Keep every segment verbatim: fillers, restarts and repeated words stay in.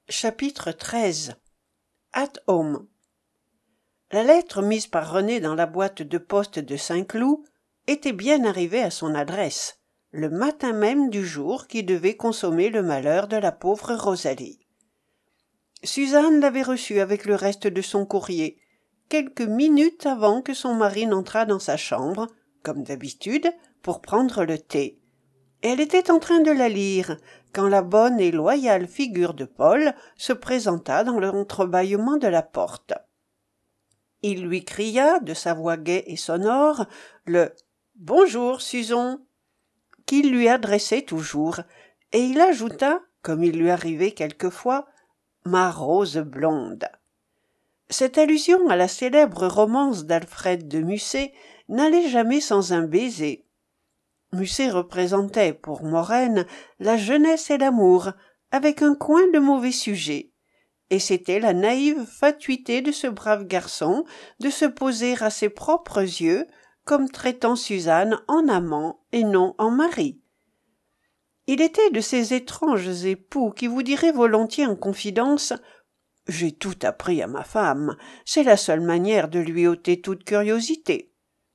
Chapitre treize. At home. La lettre mise par René dans la boîte de poste de Saint-Cloud était bien arrivée à son adresse, le matin même du jour qui devait consommer le malheur de la pauvre Rosalie. Suzanne l'avait reçue avec le reste de son courrier, quelques minutes avant que son mari n'entrât dans sa chambre, comme d'habitude, pour prendre le thé. Elle était en train de la lire, quand la bonne et loyale figure de Paul se présenta dans l'entrebâillement de la porte. Il lui cria, de sa voix gaie et sonore, le « Bonjour, Susan » qu'il lui adressait toujours, et il ajouta, comme il lui arrivait quelquefois, « Ma rose blonde ». Cette allusion à la célèbre romance d'Alfred de Musset n'allait jamais sans un baiser. Musset représentait, pour Morène, la jeunesse et l'amour, avec un coin de mauvais sujet. Et c'était la naïve fatuité de ce brave garçon de se poser à ses propres yeux, comme traitant Suzanne en amant et non en mari. Il était de ces étranges époux qui vous diraient volontiers en confidence « J'ai tout appris à ma femme, c'est la seule manière de lui ôter toute curiosité. »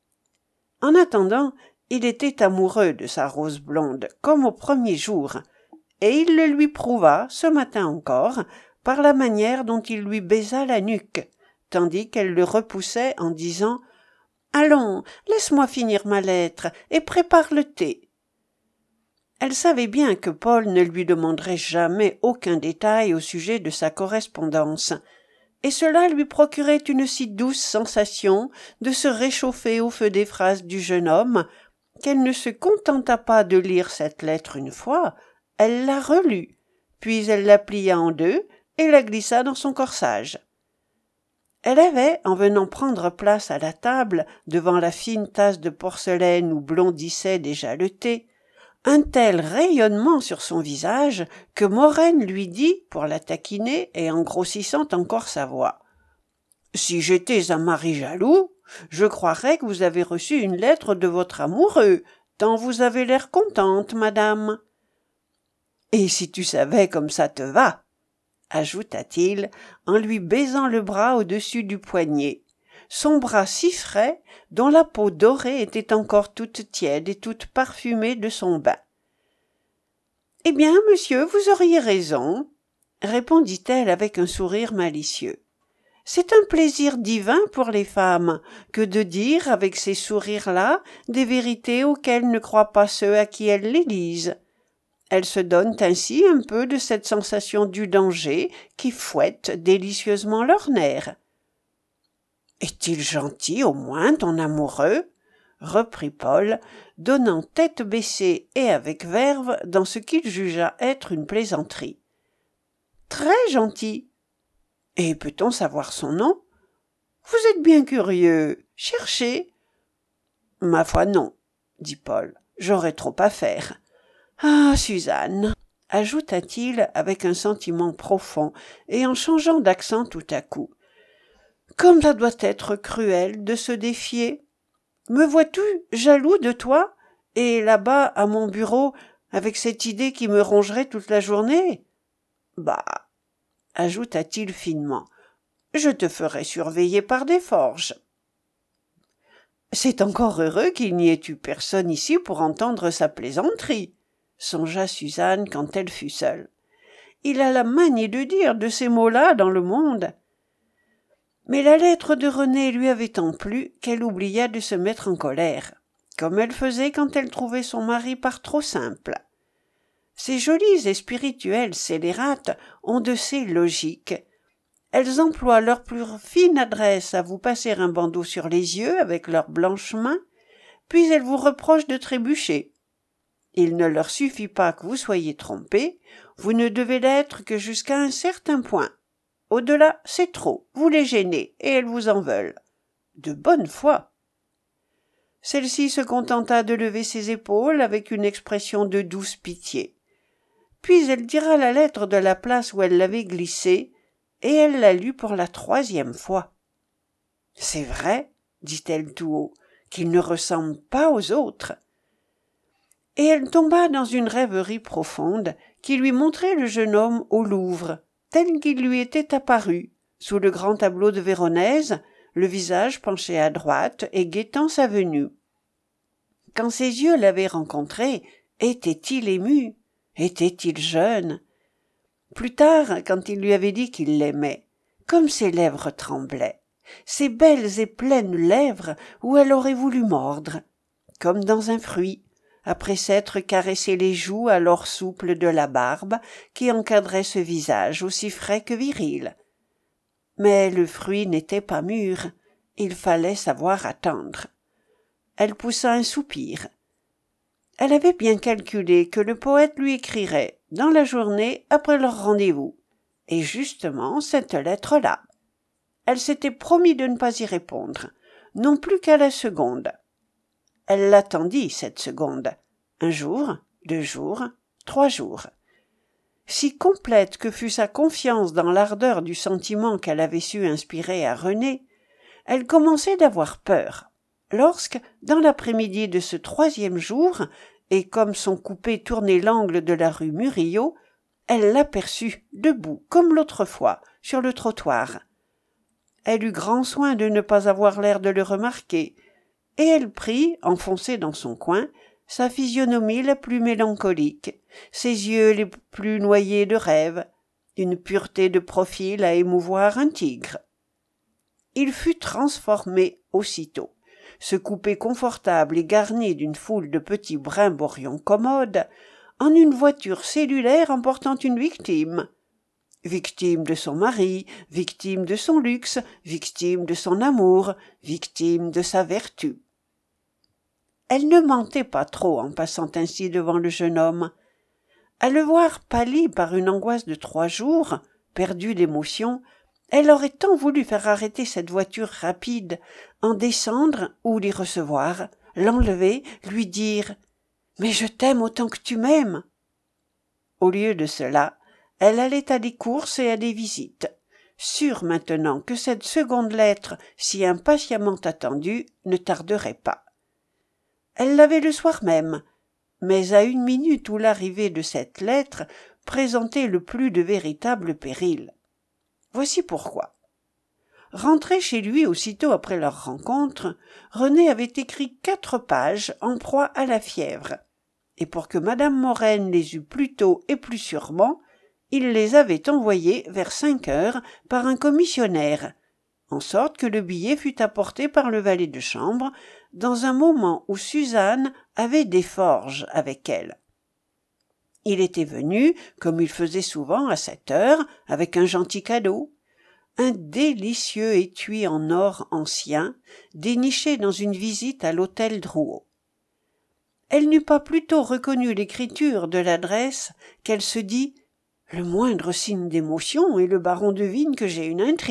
En attendant, il était amoureux de sa rose blonde, comme au premier jour, et il le lui prouva, ce matin encore, par la manière dont il lui baisa la nuque, tandis qu'elle le repoussait en disant « Allons, laisse-moi finir ma lettre et prépare le thé. » Elle savait bien que Paul ne lui demanderait jamais aucun détail au sujet de sa correspondance, et cela lui procurait une si douce sensation de se réchauffer au feu des phrases du jeune homme qu'elle ne se contenta pas de lire cette lettre une fois, elle la relut, puis elle la plia en deux et la glissa dans son corsage. Elle avait, en venant prendre place à la table, devant la fine tasse de porcelaine où blondissait déjà le thé, un tel rayonnement sur son visage que Morène lui dit, pour la taquiner et en grossissant encore sa voix, « Si j'étais un mari jaloux, je croirais que vous avez reçu une lettre de votre amoureux, tant vous avez l'air contente, madame. » « Et si tu savais comme ça te va !» ajouta-t-il, en lui baisant le bras au-dessus du poignet, son bras si frais dont la peau dorée était encore toute tiède et toute parfumée de son bain. « Eh bien, monsieur, vous auriez raison, » répondit-elle avec un sourire malicieux. C'est un plaisir divin pour les femmes que de dire avec ces sourires-là des vérités auxquelles ne croient pas ceux à qui elles les disent. Elles se donnent ainsi un peu de cette sensation du danger qui fouette délicieusement leurs nerfs. « Est-il gentil au moins, ton amoureux ?» reprit Paul, donnant tête baissée et avec verve dans ce qu'il jugea être une plaisanterie. « Très gentil. » « Et peut-on savoir son nom ? Vous êtes bien curieux. Cherchez. »« Ma foi, non, » dit Paul. « J'aurais trop à faire. »« Ah, Suzanne !» ajouta-t-il avec un sentiment profond et en changeant d'accent tout à coup. « Comme ça doit être cruel de se défier. Me vois-tu jaloux de toi, et là-bas à mon bureau, avec cette idée qui me rongerait toute la journée ? Bah !» ajouta-t-il finement, « je te ferai surveiller par des forges. » C'est encore heureux qu'il n'y ait eu personne ici pour entendre sa plaisanterie, songea Suzanne quand elle fut seule. Il a la manie de dire de ces mots-là dans le monde. Mais la lettre de René lui avait tant plu qu'elle oublia de se mettre en colère, comme elle faisait quand elle trouvait son mari par trop simple. Ces jolies et spirituelles scélérates ont de ces logiques. Elles emploient leur plus fine adresse à vous passer un bandeau sur les yeux avec leurs blanches mains, puis elles vous reprochent de trébucher. Il ne leur suffit pas que vous soyez trompé, vous ne devez l'être que jusqu'à un certain point. Au-delà, c'est trop, vous les gênez, et elles vous en veulent. De bonne foi. Celle-ci se contenta de lever ses épaules avec une expression de douce pitié. Puis elle tira la lettre de la place où elle l'avait glissée, et elle la lut pour la troisième fois. « C'est vrai, » dit-elle tout haut, « qu'il ne ressemble pas aux autres. » Et elle tomba dans une rêverie profonde qui lui montrait le jeune homme au Louvre, tel qu'il lui était apparu, sous le grand tableau de Véronèse, le visage penché à droite et guettant sa venue. Quand ses yeux l'avaient rencontré, était-il ému? Était-il jeune? Plus tard, quand il lui avait dit qu'il l'aimait, comme ses lèvres tremblaient, ses belles et pleines lèvres où elle aurait voulu mordre, comme dans un fruit, après s'être caressé les joues alors souples de la barbe qui encadrait ce visage aussi frais que viril. Mais le fruit n'était pas mûr, il fallait savoir attendre. Elle poussa un soupir. Elle avait bien calculé que le poète lui écrirait dans la journée après leur rendez-vous, et justement cette lettre-là. Elle s'était promis de ne pas y répondre, non plus qu'à la seconde. Elle l'attendit, cette seconde. Un jour, deux jours, trois jours. Si complète que fût sa confiance dans l'ardeur du sentiment qu'elle avait su inspirer à René, elle commençait d'avoir peur, lorsque, dans l'après-midi de ce troisième jour, et comme son coupé tournait l'angle de la rue Murillo, elle l'aperçut, debout, comme l'autre fois, sur le trottoir. Elle eut grand soin de ne pas avoir l'air de le remarquer, et elle prit, enfoncée dans son coin, sa physionomie la plus mélancolique, ses yeux les plus noyés de rêve, une pureté de profil à émouvoir un tigre. Il fut transformé aussitôt. Ce coupé confortable et garni d'une foule de petits brimborions commodes, en une voiture cellulaire emportant une victime. Victime de son mari, victime de son luxe, victime de son amour, victime de sa vertu. Elle ne mentait pas trop en passant ainsi devant le jeune homme. À le voir pâli par une angoisse de trois jours, perdu d'émotion, elle aurait tant voulu faire arrêter cette voiture rapide, en descendre ou l'y recevoir, l'enlever, lui dire « Mais je t'aime autant que tu m'aimes !» Au lieu de cela, elle allait à des courses et à des visites, sûre maintenant que cette seconde lettre, si impatiemment attendue, ne tarderait pas. Elle l'avait le soir même, mais à une minute où l'arrivée de cette lettre présentait le plus de véritables périls. Voici pourquoi. Rentré chez lui aussitôt après leur rencontre, René avait écrit quatre pages en proie à la fièvre, et pour que madame Morène les eût plus tôt et plus sûrement, il les avait envoyées vers cinq heures par un commissionnaire, en sorte que le billet fut apporté par le valet de chambre dans un moment où Suzanne avait des forges avec elle. Il était venu, comme il faisait souvent à cette heure, avec un gentil cadeau, un délicieux étui en or ancien, déniché dans une visite à l'hôtel Drouot. Elle n'eut pas plutôt reconnu l'écriture de l'adresse qu'elle se dit « Le moindre signe d'émotion et le baron devine que j'ai une intrigue. »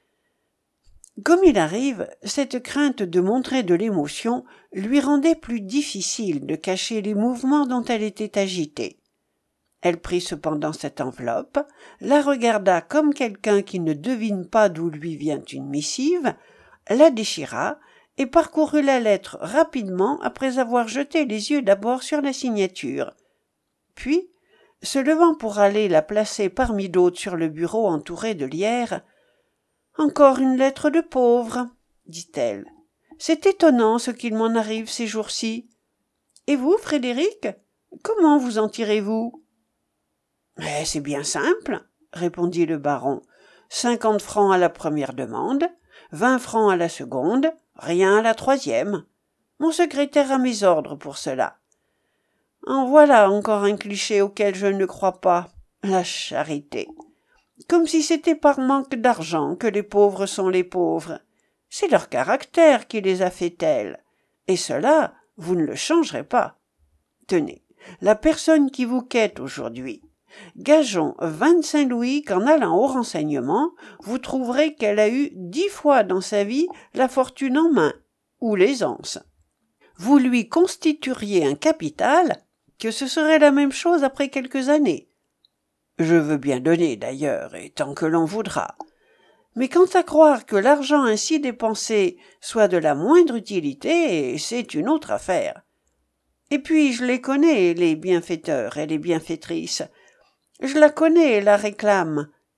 Comme il arrive, cette crainte de montrer de l'émotion lui rendait plus difficile de cacher les mouvements dont elle était agitée. Elle prit cependant cette enveloppe, la regarda comme quelqu'un qui ne devine pas d'où lui vient une missive, la déchira et parcourut la lettre rapidement après avoir jeté les yeux d'abord sur la signature. Puis, se levant pour aller la placer parmi d'autres sur le bureau entouré de lierre, « Encore une lettre de pauvre, dit-elle. C'est étonnant ce qu'il m'en arrive ces jours-ci. Et vous, Frédéric, comment vous en tirez-vous ?»« Mais c'est bien simple, répondit le baron. Cinquante francs à la première demande, vingt francs à la seconde, rien à la troisième. Mon secrétaire a mes ordres pour cela. En voilà encore un cliché auquel je ne crois pas. La charité. Comme si c'était par manque d'argent que les pauvres sont les pauvres. C'est leur caractère qui les a fait tels. Et cela, vous ne le changerez pas. Tenez, la personne qui vous quête aujourd'hui. Gageons vingt-cinq louis qu'en allant au renseignement, vous trouverez qu'elle a eu dix fois dans sa vie la fortune en main, ou l'aisance. Vous lui constitueriez un capital, que ce serait la même chose après quelques années. Je veux bien donner, d'ailleurs, et tant que l'on voudra. Mais quant à croire que l'argent ainsi dépensé soit de la moindre utilité, c'est une autre affaire. Et puis je les connais, les bienfaiteurs et les bienfaitrices. Je la connais, la réclame,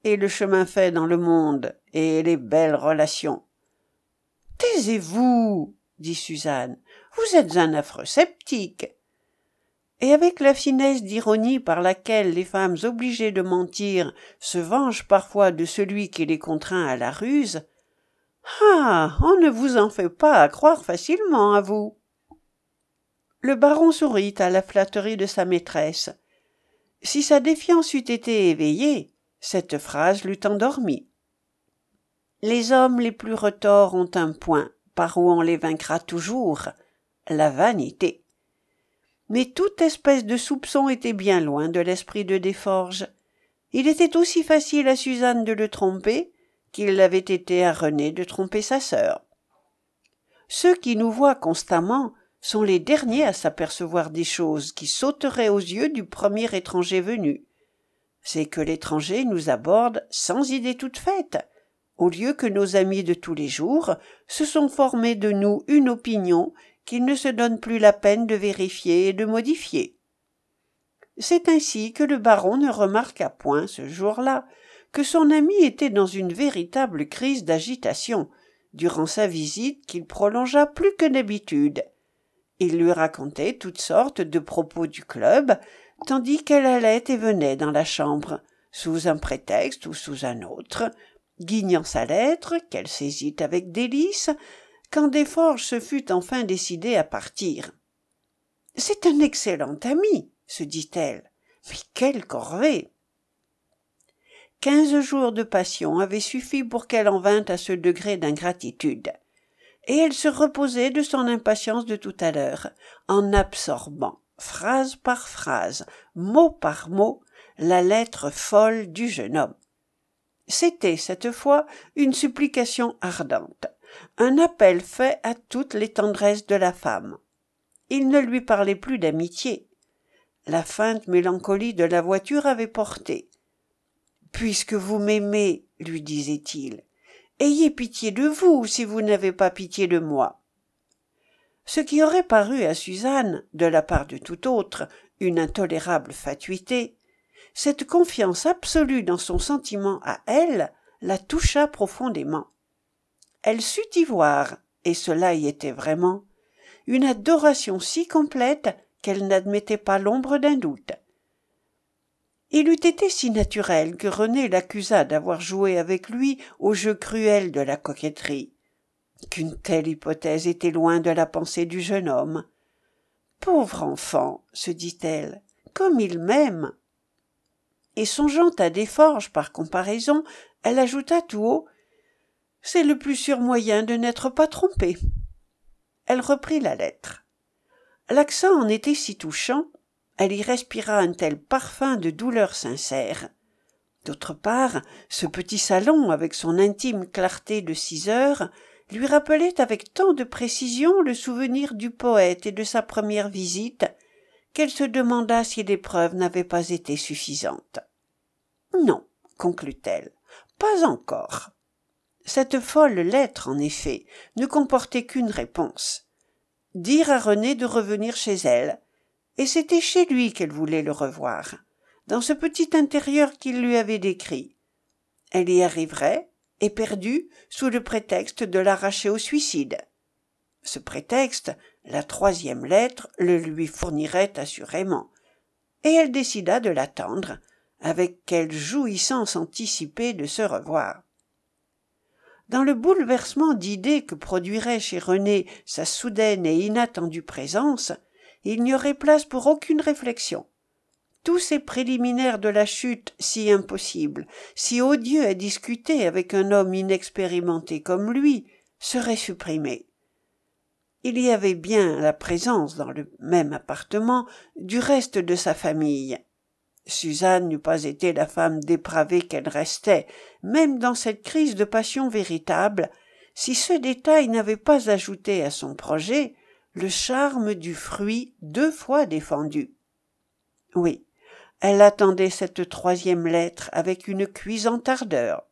et le chemin fait dans le monde, et les belles relations. « Taisez-vous, dit Suzanne, vous êtes un affreux sceptique. » Et avec la finesse d'ironie par laquelle les femmes obligées de mentir se vengent parfois de celui qui les contraint à la ruse, « Ah, on ne vous en fait pas croire facilement, à vous. » Le baron sourit à la flatterie de sa maîtresse. Si sa défiance eût été éveillée, cette phrase l'eût endormi. Les hommes les plus retors ont un point par où on les vaincra toujours, la vanité. Mais toute espèce de soupçon était bien loin de l'esprit de Desforges. Il était aussi facile à Suzanne de le tromper qu'il l'avait été à René de tromper sa sœur. Ceux qui nous voient constamment sont les derniers à s'apercevoir des choses qui sauteraient aux yeux du premier étranger venu. C'est que l'étranger nous aborde sans idée toute faite, au lieu que nos amis de tous les jours se sont formés de nous une opinion qu'ils ne se donnent plus la peine de vérifier et de modifier. C'est ainsi que le baron ne remarqua point, ce jour-là, que son ami était dans une véritable crise d'agitation, durant sa visite qu'il prolongea plus que d'habitude. Il lui racontait toutes sortes de propos du club, tandis qu'elle allait et venait dans la chambre, sous un prétexte ou sous un autre, guignant sa lettre, qu'elle saisit avec délice, quand Desforges se fut enfin décidé à partir. « C'est un excellent ami, se dit-elle, mais quelle corvée !» Quinze jours de passion avaient suffi pour qu'elle en vînt à ce degré d'ingratitude, et elle se reposait de son impatience de tout à l'heure, en absorbant, phrase par phrase, mot par mot, la lettre folle du jeune homme. C'était, cette fois, une supplication ardente, un appel fait à toutes les tendresses de la femme. Il ne lui parlait plus d'amitié. La feinte mélancolie de la voiture avait porté. « Puisque vous m'aimez, lui disait-il, ayez pitié de vous si vous n'avez pas pitié de moi. » Ce qui aurait paru à Suzanne, de la part de tout autre, une intolérable fatuité, cette confiance absolue dans son sentiment à elle la toucha profondément. Elle sut y voir, et cela y était vraiment, une adoration si complète qu'elle n'admettait pas l'ombre d'un doute. Il eût été si naturel que René l'accusât d'avoir joué avec lui au jeu cruel de la coquetterie, qu'une telle hypothèse était loin de la pensée du jeune homme. « Pauvre enfant, se dit-elle, comme il m'aime !» Et songeant à Desforges par comparaison, elle ajouta tout haut « C'est le plus sûr moyen de n'être pas trompée. » Elle reprit la lettre. L'accent en était si touchant, elle y respira un tel parfum de douleur sincère. D'autre part, ce petit salon, avec son intime clarté de six heures, lui rappelait avec tant de précision le souvenir du poète et de sa première visite, qu'elle se demanda si les preuves n'avaient pas été suffisantes. « Non, conclut-elle, pas encore. » Cette folle lettre, en effet, ne comportait qu'une réponse. Dire à René de revenir chez elle, et c'était chez lui qu'elle voulait le revoir, dans ce petit intérieur qu'il lui avait décrit. Elle y arriverait, éperdue, sous le prétexte de l'arracher au suicide. Ce prétexte, la troisième lettre, le lui fournirait assurément, et elle décida de l'attendre, avec quelle jouissance anticipée de se revoir. Dans le bouleversement d'idées que produirait chez René sa soudaine et inattendue présence, il n'y aurait place pour aucune réflexion. Tous ces préliminaires de la chute si impossibles, si odieux à discuter avec un homme inexpérimenté comme lui, seraient supprimés. Il y avait bien la présence, dans le même appartement, du reste de sa famille. Suzanne n'eût pas été la femme dépravée qu'elle restait, même dans cette crise de passion véritable, si ce détail n'avait pas ajouté à son projet le charme du fruit deux fois défendu. Oui, elle attendait cette troisième lettre avec une cuisante ardeur.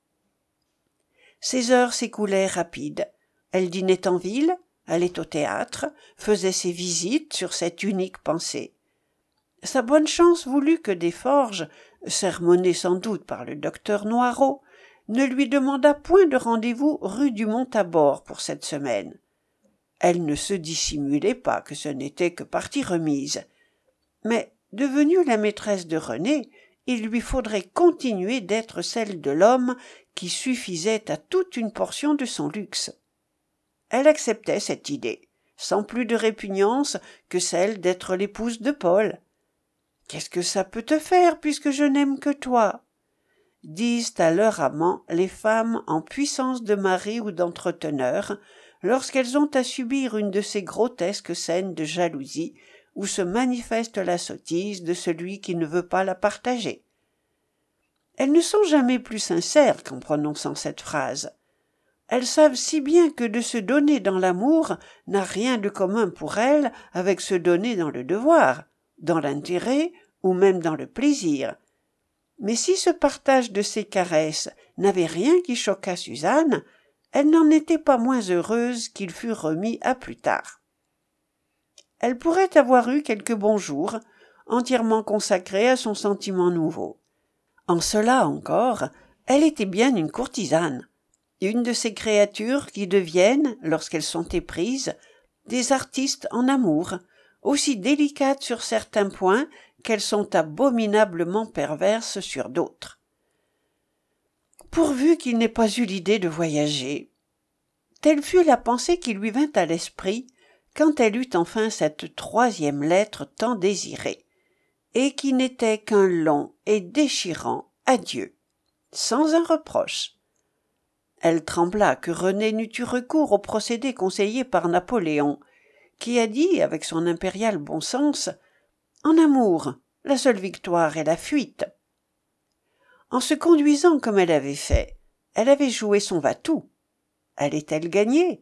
Ses heures s'écoulaient rapides. Elle dînait en ville, allait au théâtre, faisait ses visites sur cette unique pensée. Sa bonne chance voulut que Desforges, sermonné sans doute par le docteur Noirot, ne lui demanda point de rendez-vous rue du Mont-Tabor pour cette semaine. Elle ne se dissimulait pas que ce n'était que partie remise. Mais, devenue la maîtresse de René, il lui faudrait continuer d'être celle de l'homme qui suffisait à toute une portion de son luxe. Elle acceptait cette idée, sans plus de répugnance que celle d'être l'épouse de Paul. « Qu'est-ce que ça peut te faire, puisque je n'aime que toi ?» disent à leur amant les femmes en puissance de mari ou d'entreteneur, lorsqu'elles ont à subir une de ces grotesques scènes de jalousie où se manifeste la sottise de celui qui ne veut pas la partager. Elles ne sont jamais plus sincères qu'en prononçant cette phrase. Elles savent si bien que de se donner dans l'amour n'a rien de commun pour elles avec se donner dans le devoir, dans l'intérêt ou même dans le plaisir. Mais si ce partage de ces caresses n'avait rien qui choquât Suzanne, elle n'en était pas moins heureuse qu'il fût remis à plus tard. Elle pourrait avoir eu quelques bons jours, entièrement consacrés à son sentiment nouveau. En cela encore, elle était bien une courtisane, une de ces créatures qui deviennent, lorsqu'elles sont éprises, des artistes en amour, aussi délicates sur certains points qu'elles sont abominablement perverses sur d'autres. Pourvu qu'il n'ait pas eu l'idée de voyager. Telle fut la pensée qui lui vint à l'esprit quand elle eut enfin cette troisième lettre tant désirée, et qui n'était qu'un long et déchirant adieu, sans un reproche. Elle trembla que René n'eût eu recours au procédé conseillé par Napoléon, qui a dit, avec son impérial bon sens, « En amour, la seule victoire est la fuite. » En se conduisant comme elle avait fait, elle avait joué son va-tout. Allait-elle gagner?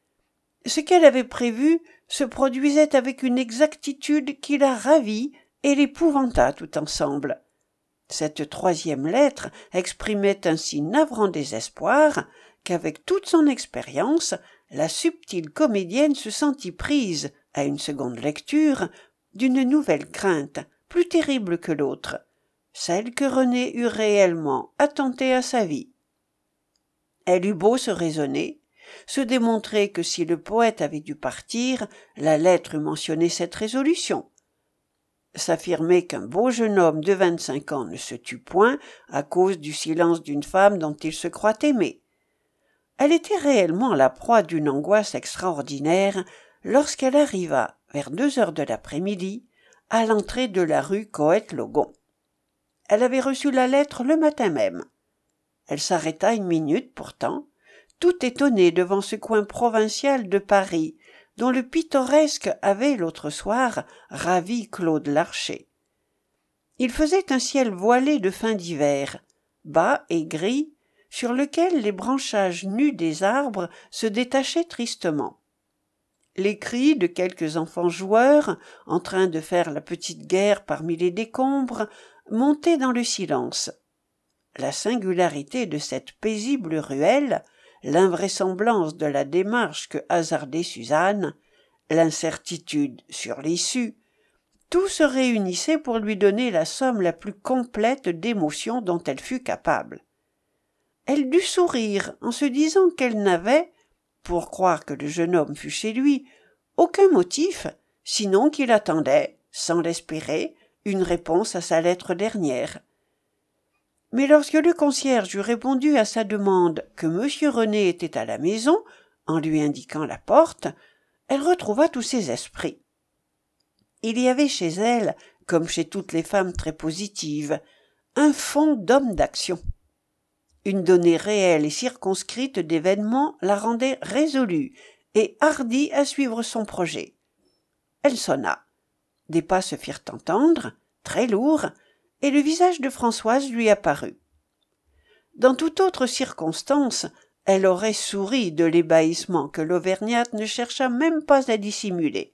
Ce qu'elle avait prévu se produisait avec une exactitude qui la ravit et l'épouvanta tout ensemble. Cette troisième lettre exprimait un si navrant désespoir qu'avec toute son expérience, la subtile comédienne se sentit prise, à une seconde lecture, d'une nouvelle crainte, plus terrible que l'autre, celle que René eût réellement attentée à sa vie. Elle eut beau se raisonner, se démontrer que si le poète avait dû partir, la lettre eût mentionné cette résolution, s'affirmer qu'un beau jeune homme de vingt-cinq ans ne se tue point à cause du silence d'une femme dont il se croit aimé. Elle était réellement la proie d'une angoisse extraordinaire lorsqu'elle arriva, vers deux heures de l'après-midi, à l'entrée de la rue Coët-Logon. Elle avait reçu la lettre le matin même. Elle s'arrêta une minute, pourtant, tout étonnée devant ce coin provincial de Paris, dont le pittoresque avait, l'autre soir, ravi Claude Larcher. Il faisait un ciel voilé de fin d'hiver, bas et gris, sur lequel les branchages nus des arbres se détachaient tristement. Les cris de quelques enfants joueurs, en train de faire la petite guerre parmi les décombres, montaient dans le silence. La singularité de cette paisible ruelle, l'invraisemblance de la démarche que hasardait Suzanne, l'incertitude sur l'issue, tout se réunissait pour lui donner la somme la plus complète d'émotions dont elle fût capable. Elle dut sourire en se disant qu'elle n'avait, pour croire que le jeune homme fût chez lui, aucun motif, sinon qu'il attendait, sans l'espérer, une réponse à sa lettre dernière. Mais lorsque le concierge eut répondu à sa demande que monsieur René était à la maison, en lui indiquant la porte, elle retrouva tous ses esprits. Il y avait chez elle, comme chez toutes les femmes très positives, un fond d'homme d'action. Une donnée réelle et circonscrite d'événements la rendait résolue et hardie à suivre son projet. Elle sonna. Des pas se firent entendre, très lourds, et le visage de Françoise lui apparut. Dans toute autre circonstance, elle aurait souri de l'ébahissement que l'Auvergnate ne chercha même pas à dissimuler.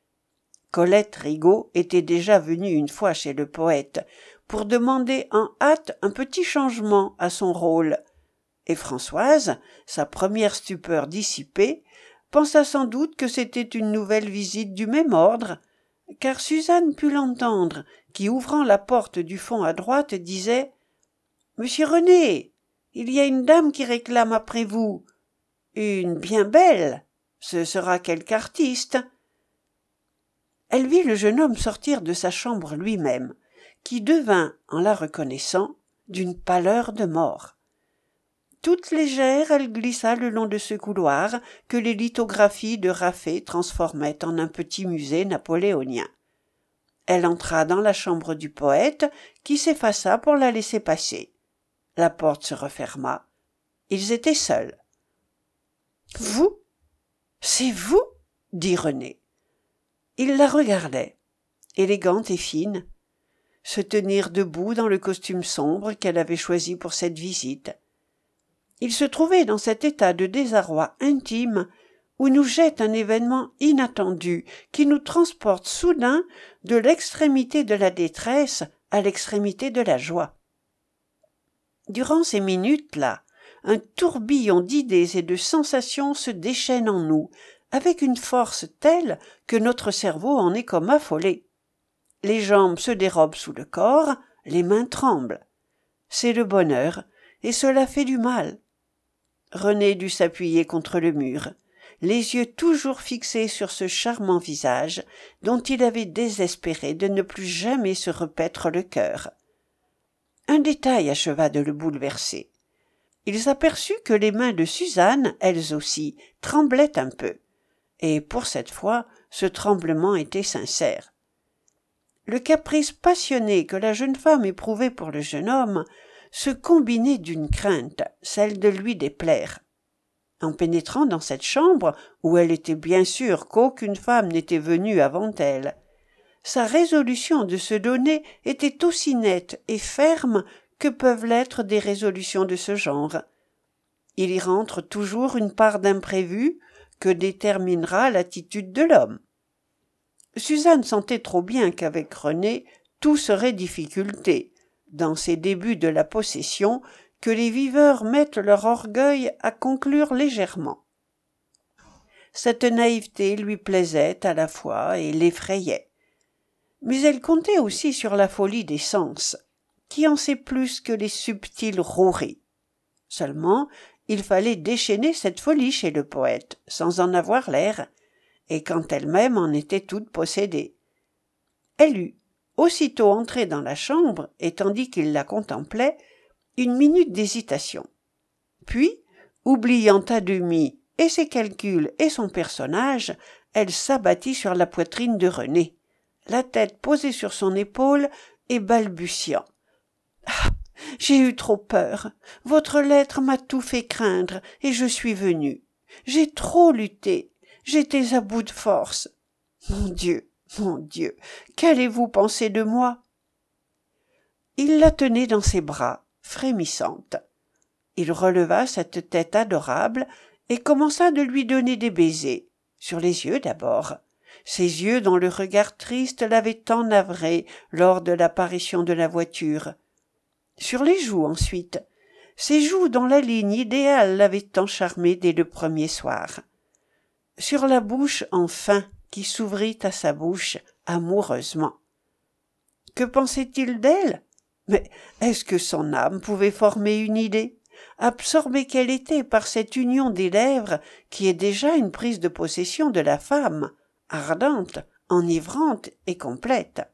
Colette Rigaud était déjà venue une fois chez le poète pour demander en hâte un petit changement à son rôle, et Françoise, sa première stupeur dissipée, pensa sans doute que c'était une nouvelle visite du même ordre, car Suzanne put l'entendre, qui, ouvrant la porte du fond à droite, disait « Monsieur René, il y a une dame qui réclame après vous. Une bien belle. Ce sera quelque artiste. » Elle vit le jeune homme sortir de sa chambre lui-même, qui devint, en la reconnaissant, d'une pâleur de mort. Toute légère, elle glissa le long de ce couloir que les lithographies de Raffet transformaient en un petit musée napoléonien. Elle entra dans la chambre du poète, qui s'effaça pour la laisser passer. La porte se referma. Ils étaient seuls. « Vous? C'est vous ?» dit René. Il la regardait, élégante et fine, se tenir debout dans le costume sombre qu'elle avait choisi pour cette visite. Il se trouvait dans cet état de désarroi intime où nous jette un événement inattendu qui nous transporte soudain de l'extrémité de la détresse à l'extrémité de la joie. Durant ces minutes-là, un tourbillon d'idées et de sensations se déchaîne en nous, avec une force telle que notre cerveau en est comme affolé. Les jambes se dérobent sous le corps, les mains tremblent. C'est le bonheur, et cela fait du mal. René dut s'appuyer contre le mur, les yeux toujours fixés sur ce charmant visage dont il avait désespéré de ne plus jamais se repaître le cœur. Un détail acheva de le bouleverser. Il s'aperçut que les mains de Suzanne, elles aussi, tremblaient un peu, et pour cette fois, ce tremblement était sincère. Le caprice passionné que la jeune femme éprouvait pour le jeune homme se combinait d'une crainte, celle de lui déplaire. En pénétrant dans cette chambre, où elle était bien sûre qu'aucune femme n'était venue avant elle, sa résolution de se donner était aussi nette et ferme que peuvent l'être des résolutions de ce genre. Il y rentre toujours une part d'imprévu que déterminera l'attitude de l'homme. Suzanne sentait trop bien qu'avec René, tout serait difficulté, dans ces débuts de la possession que les viveurs mettent leur orgueil à conclure légèrement. Cette naïveté lui plaisait à la fois et l'effrayait. Mais elle comptait aussi sur la folie des sens, qui en sait plus que les subtiles roueries. Seulement, il fallait déchaîner cette folie chez le poète, sans en avoir l'air, et quand elle-même en était toute possédée. Elle eut, aussitôt entrée dans la chambre, et tandis qu'il la contemplait, une minute d'hésitation. Puis, oubliant à demi et ses calculs et son personnage, elle s'abattit sur la poitrine de René, la tête posée sur son épaule et balbutiant. « Ah, j'ai eu trop peur. Votre lettre m'a tout fait craindre et je suis venue. J'ai trop lutté. J'étais à bout de force. Mon Dieu, mon Dieu, qu'allez-vous penser de moi ?» Il la tenait dans ses bras, frémissante. Il releva cette tête adorable et commença de lui donner des baisers, sur les yeux d'abord, ses yeux dont le regard triste l'avait tant navré lors de l'apparition de la voiture, sur les joues ensuite, ses joues dont la ligne idéale l'avait tant charmé dès le premier soir, sur la bouche enfin qui s'ouvrit à sa bouche amoureusement. Que pensait-il d'elle? Mais est-ce que son âme pouvait former une idée, absorbée qu'elle était par cette union des lèvres qui est déjà une prise de possession de la femme, ardente, enivrante et complète?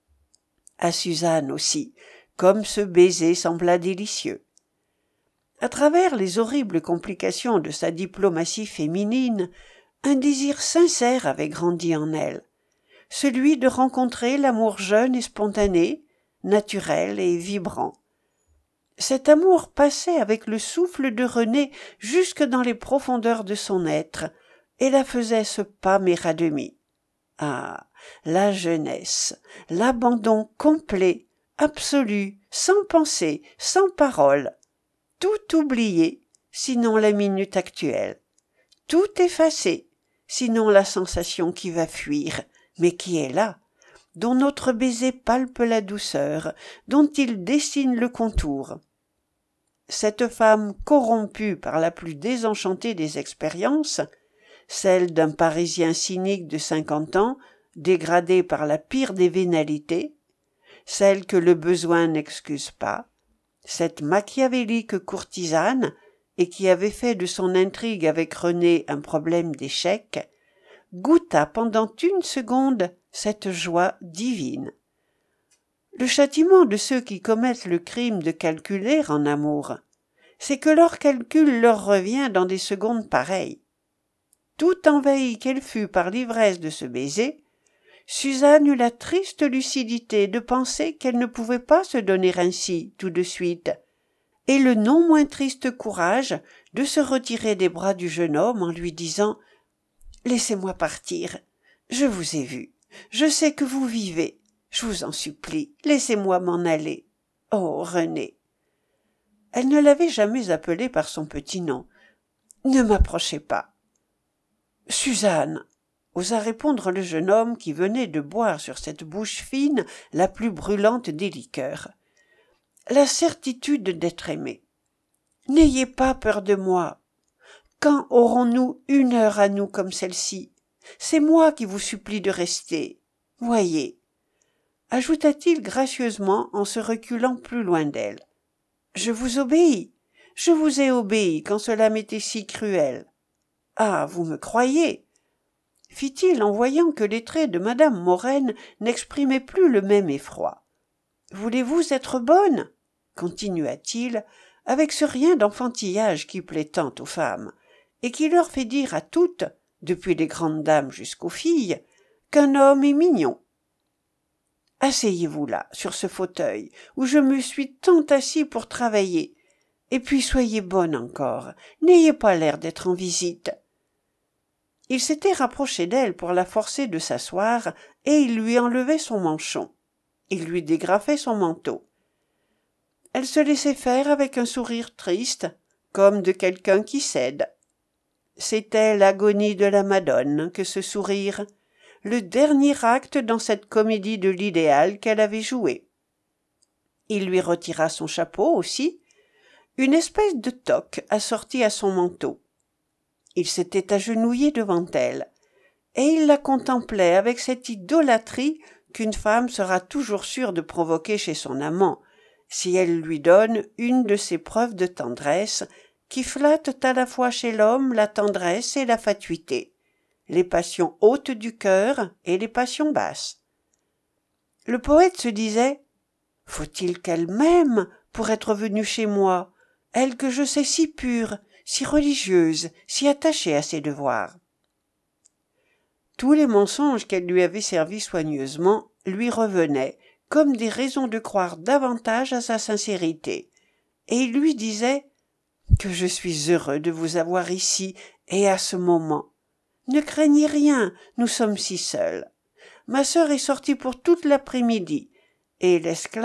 À Suzanne aussi, comme ce baiser sembla délicieux. À travers les horribles complications de sa diplomatie féminine, un désir sincère avait grandi en elle, celui de rencontrer l'amour jeune et spontané, naturel et vibrant. Cet amour passait avec le souffle de René jusque dans les profondeurs de son être, et la faisait se pâmer à demi. Ah, la jeunesse, l'abandon complet, absolu, sans pensée, sans parole, tout oublié, sinon la minute actuelle, tout effacé, sinon la sensation qui va fuir, mais qui est là, dont notre baiser palpe la douceur, dont il dessine le contour. Cette femme corrompue par la plus désenchantée des expériences, celle d'un Parisien cynique de cinquante ans, dégradée par la pire des vénalités, celle que le besoin n'excuse pas, cette machiavélique courtisane, et qui avait fait de son intrigue avec René un problème d'échec, goûta pendant une seconde cette joie divine. Le châtiment de ceux qui commettent le crime de calculer en amour, c'est que leur calcul leur revient dans des secondes pareilles. Tout envahie qu'elle fut par l'ivresse de ce baiser, Suzanne eut la triste lucidité de penser qu'elle ne pouvait pas se donner ainsi tout de suite, et le non moins triste courage de se retirer des bras du jeune homme en lui disant « Laissez-moi partir, je vous ai vu, je sais que vous vivez, je vous en supplie, laissez-moi m'en aller. Oh, René !» Elle ne l'avait jamais appelé par son petit nom. « Ne m'approchez pas. »« Suzanne !» osa répondre le jeune homme qui venait de boire sur cette bouche fine la plus brûlante des liqueurs. « La certitude d'être aimé. N'ayez pas peur de moi. Quand aurons-nous une heure à nous comme celle-ci? C'est moi qui vous supplie de rester. Voyez, » ajouta-t-il gracieusement en se reculant plus loin d'elle. « Je vous obéis. Je vous ai obéi quand cela m'était si cruel. Ah, vous me croyez ?» fit-il en voyant que les traits de madame Morène n'exprimaient plus le même effroi. « Voulez-vous être bonne ?» continua-t-il, avec ce rien d'enfantillage qui plaît tant aux femmes, et qui leur fait dire à toutes, depuis les grandes dames jusqu'aux filles, qu'un homme est mignon. « Asseyez-vous là, sur ce fauteuil, où je me suis tant assis pour travailler, et puis soyez bonne encore, n'ayez pas l'air d'être en visite. » Il s'était rapproché d'elle pour la forcer de s'asseoir, et il lui enlevait son manchon. Il lui dégrafait son manteau. Elle se laissait faire avec un sourire triste, comme de quelqu'un qui cède. C'était l'agonie de la Madone que ce sourire, le dernier acte dans cette comédie de l'idéal qu'elle avait jouée. Il lui retira son chapeau aussi, une espèce de toque assortie à son manteau. Il s'était agenouillé devant elle, et il la contemplait avec cette idolâtrie qu'une femme sera toujours sûre de provoquer chez son amant, si elle lui donne une de ces preuves de tendresse qui flattent à la fois chez l'homme la tendresse et la fatuité, les passions hautes du cœur et les passions basses. Le poète se disait « Faut-il qu'elle m'aime pour être venue chez moi, elle que je sais si pure, si religieuse, si attachée à ses devoirs ?» Tous les mensonges qu'elle lui avait servis soigneusement lui revenaient comme des raisons de croire davantage à sa sincérité, et il lui disait « Que je suis heureux de vous avoir ici et à ce moment. Ne craignez rien, nous sommes si seuls. Ma sœur est sortie pour toute l'après-midi, et l'esclave… »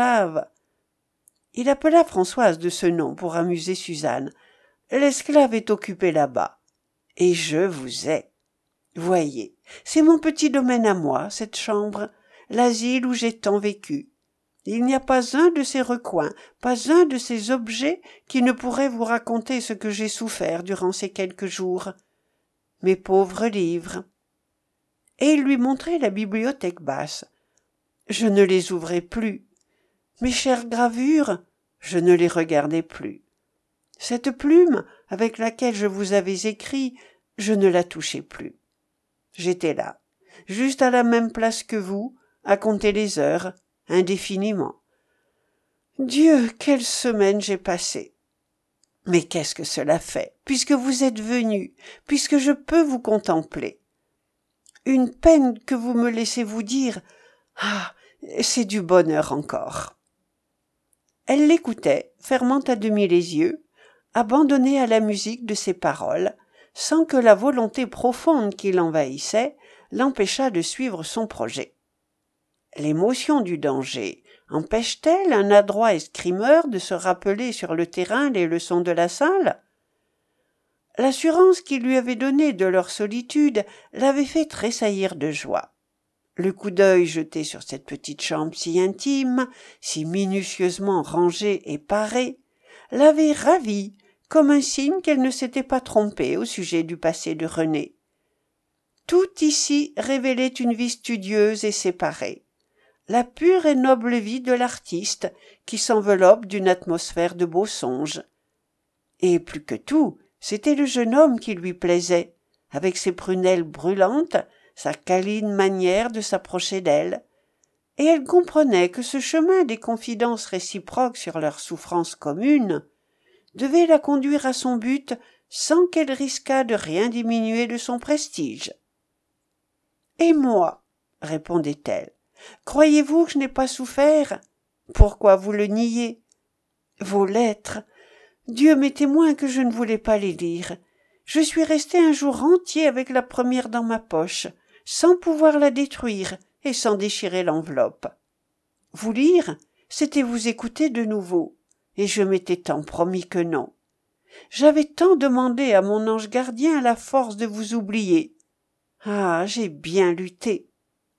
Il appela Françoise de ce nom pour amuser Suzanne. « L'esclave est occupée là-bas, et je vous ai. Voyez, c'est mon petit domaine à moi, cette chambre, l'asile où j'ai tant vécu. Il n'y a pas un de ces recoins, pas un de ces objets qui ne pourrait vous raconter ce que j'ai souffert durant ces quelques jours. Mes pauvres livres. » Et il lui montrait la bibliothèque basse. « Je ne les ouvrais plus. Mes chères gravures, je ne les regardais plus. Cette plume avec laquelle je vous avais écrit, je ne la touchais plus. J'étais là, juste à la même place que vous, à compter les heures, indéfiniment. Dieu, quelle semaine j'ai passée! Mais qu'est-ce que cela fait, puisque vous êtes venu, puisque je peux vous contempler? Une peine que vous me laissez vous dire, ah, c'est du bonheur encore. » Elle l'écoutait, fermant à demi les yeux, abandonnée à la musique de ses paroles, sans que la volonté profonde qui l'envahissait l'empêchât de suivre son projet. L'émotion du danger empêche-t-elle un adroit escrimeur de se rappeler sur le terrain les leçons de la salle? L'assurance qu'il lui avait donnée de leur solitude l'avait fait tressaillir de joie. Le coup d'œil jeté sur cette petite chambre si intime, si minutieusement rangée et parée, l'avait ravie comme un signe qu'elle ne s'était pas trompée au sujet du passé de René. Tout ici révélait une vie studieuse et séparée, la pure et noble vie de l'artiste qui s'enveloppe d'une atmosphère de beaux songes. Et plus que tout, c'était le jeune homme qui lui plaisait, avec ses prunelles brûlantes, sa câline manière de s'approcher d'elle, et elle comprenait que ce chemin des confidences réciproques sur leurs souffrances communes devait la conduire à son but sans qu'elle risquât de rien diminuer de son prestige. « Et moi ?» répondait-elle. « Croyez-vous que je n'ai pas souffert? Pourquoi vous le niez? Vos lettres, Dieu m'est témoin que je ne voulais pas les lire. Je suis restée un jour entier avec la première dans ma poche, sans pouvoir la détruire et sans déchirer l'enveloppe. Vous lire, c'était vous écouter de nouveau, et je m'étais tant promis que non. J'avais tant demandé à mon ange gardien la force de vous oublier. Ah, j'ai bien lutté. »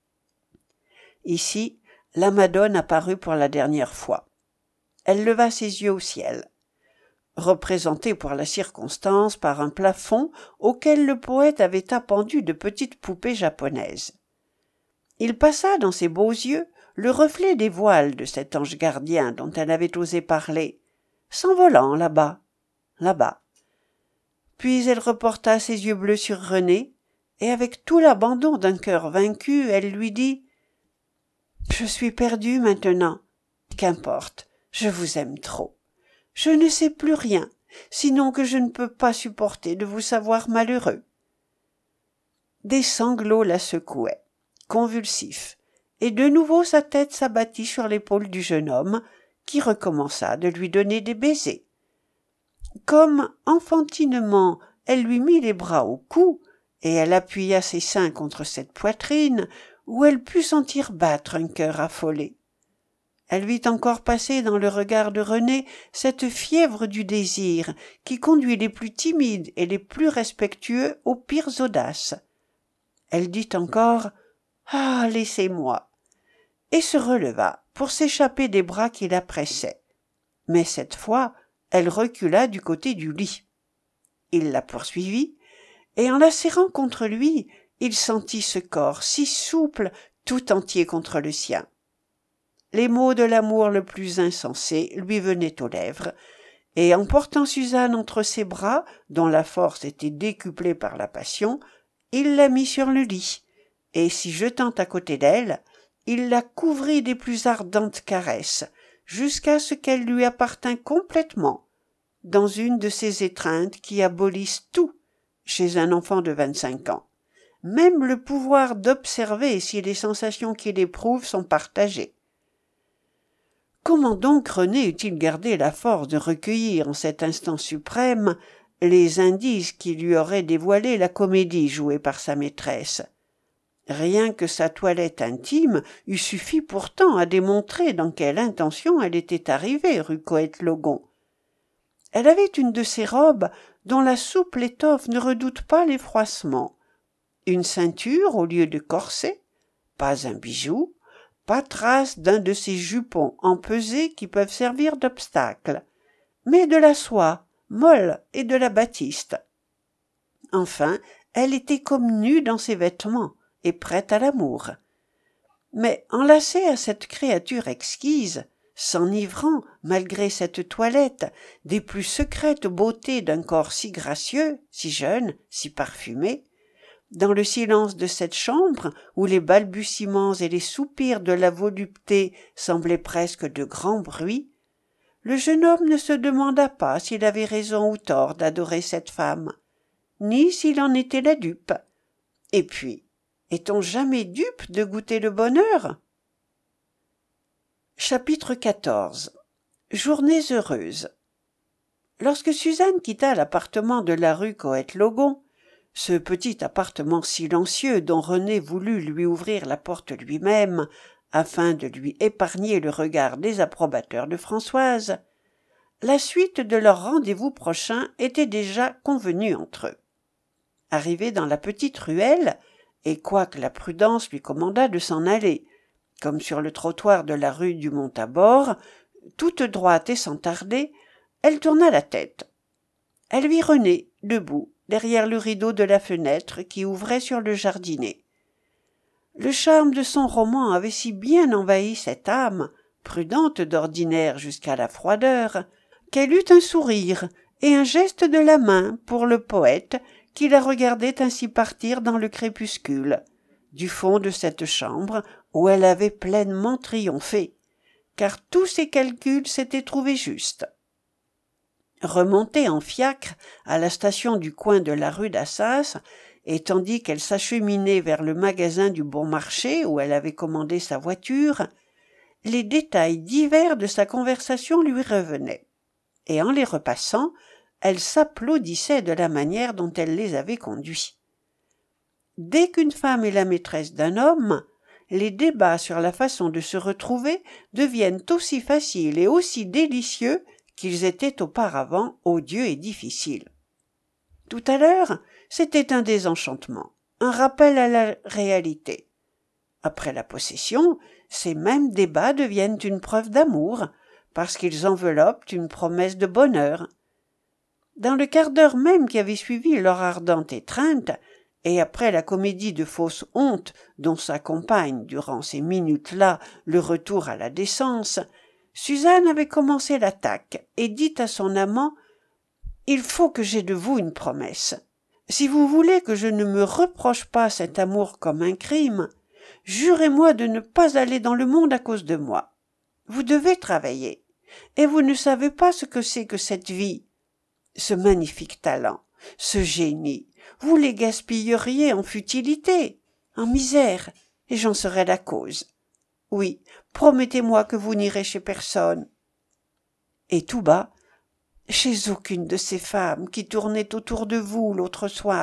Ici, la Madone apparut pour la dernière fois. Elle leva ses yeux au ciel. Représentée pour la circonstance par un plafond auquel le poète avait appendu de petites poupées japonaises. Il passa dans ses beaux yeux le reflet des voiles de cet ange gardien dont elle avait osé parler, s'envolant là-bas, là-bas. Puis elle reporta ses yeux bleus sur René, et avec tout l'abandon d'un cœur vaincu, elle lui dit « Je suis perdue maintenant. Qu'importe, je vous aime trop. Je ne sais plus rien, sinon que je ne peux pas supporter de vous savoir malheureux. » Des sanglots la secouaient, convulsifs, et de nouveau sa tête s'abattit sur l'épaule du jeune homme, qui recommença de lui donner des baisers. Comme, enfantinement, elle lui mit les bras au cou, et elle appuya ses seins contre cette poitrine, où elle put sentir battre un cœur affolé. Elle vit encore passer dans le regard de René cette fièvre du désir qui conduit les plus timides et les plus respectueux aux pires audaces. Elle dit encore « Ah, laissez-moi !» et se releva pour s'échapper des bras qui la pressaient. Mais cette fois, elle recula du côté du lit. Il la poursuivit, et en la serrant contre lui, il sentit ce corps si souple, tout entier contre le sien. Les mots de l'amour le plus insensé lui venaient aux lèvres, et en portant Suzanne entre ses bras, dont la force était décuplée par la passion, il la mit sur le lit, et s'y jetant à côté d'elle, il la couvrit des plus ardentes caresses, jusqu'à ce qu'elle lui appartînt complètement, dans une de ces étreintes qui abolissent tout chez un enfant de vingt-cinq ans, même le pouvoir d'observer si les sensations qu'il éprouve sont partagées. Comment donc René eût-il gardé la force de recueillir en cet instant suprême les indices qui lui auraient dévoilé la comédie jouée par sa maîtresse? Rien que sa toilette intime eût suffi pourtant à démontrer dans quelle intention elle était arrivée rue Coët-Logon. Elle avait une de ces robes dont la souple étoffe ne redoute pas les froissements, une ceinture au lieu de corset, pas un bijou, pas trace d'un de ces jupons empesés qui peuvent servir d'obstacle, mais de la soie molle et de la batiste. Enfin, elle était comme nue dans ses vêtements et prête à l'amour. Mais enlacée à cette créature exquise, s'enivrant, malgré cette toilette, des plus secrètes beautés d'un corps si gracieux, si jeune, si parfumé, dans le silence de cette chambre où les balbutiements et les soupirs de la volupté semblaient presque de grands bruits, le jeune homme ne se demanda pas s'il avait raison ou tort d'adorer cette femme, ni s'il en était la dupe. Et puis, est-on jamais dupe de goûter le bonheur? Chapitre quatorze. Journées heureuses. Lorsque Suzanne quitta l'appartement de la rue Coët-Logon, ce petit appartement silencieux dont René voulut lui ouvrir la porte lui-même, afin de lui épargner le regard désapprobateur de Françoise, la suite de leur rendez-vous prochain était déjà convenue entre eux. Arrivés dans la petite ruelle, et quoique la prudence lui commandât de s'en aller, comme sur le trottoir de la rue du Mont-Tabor, toute droite et sans tarder, elle tourna la tête. Elle vit René, debout, derrière le rideau de la fenêtre qui ouvrait sur le jardinet. Le charme de son roman avait si bien envahi cette âme, prudente d'ordinaire jusqu'à la froideur, qu'elle eut un sourire et un geste de la main pour le poète qui la regardait ainsi partir dans le crépuscule, du fond de cette chambre où elle avait pleinement triomphé, car tous ses calculs s'étaient trouvés justes. Remontée en fiacre à la station du coin de la rue d'Assas, et tandis qu'elle s'acheminait vers le magasin du Bon Marché où elle avait commandé sa voiture, les détails divers de sa conversation lui revenaient, et en les repassant, elle s'applaudissait de la manière dont elle les avait conduits. Dès qu'une femme est la maîtresse d'un homme, les débats sur la façon de se retrouver deviennent aussi faciles et aussi délicieux qu'ils étaient auparavant odieux et difficiles. Tout à l'heure, c'était un désenchantement, un rappel à la réalité. Après la possession, ces mêmes débats deviennent une preuve d'amour, parce qu'ils enveloppent une promesse de bonheur. Dans le quart d'heure même qui avait suivi leur ardente étreinte, et après la comédie de fausse honte dont s'accompagne durant ces minutes-là le retour à la décence, Suzanne avait commencé l'attaque et dit à son amant « Il faut que j'aie de vous une promesse. Si vous voulez que je ne me reproche pas cet amour comme un crime, jurez-moi de ne pas aller dans le monde à cause de moi. Vous devez travailler, et vous ne savez pas ce que c'est que cette vie. Ce magnifique talent, ce génie, vous les gaspilleriez en futilité, en misère, et j'en serais la cause. Oui, promettez-moi que vous n'irez chez personne. » Et tout bas, « Chez aucune de ces femmes qui tournaient autour de vous l'autre soir. »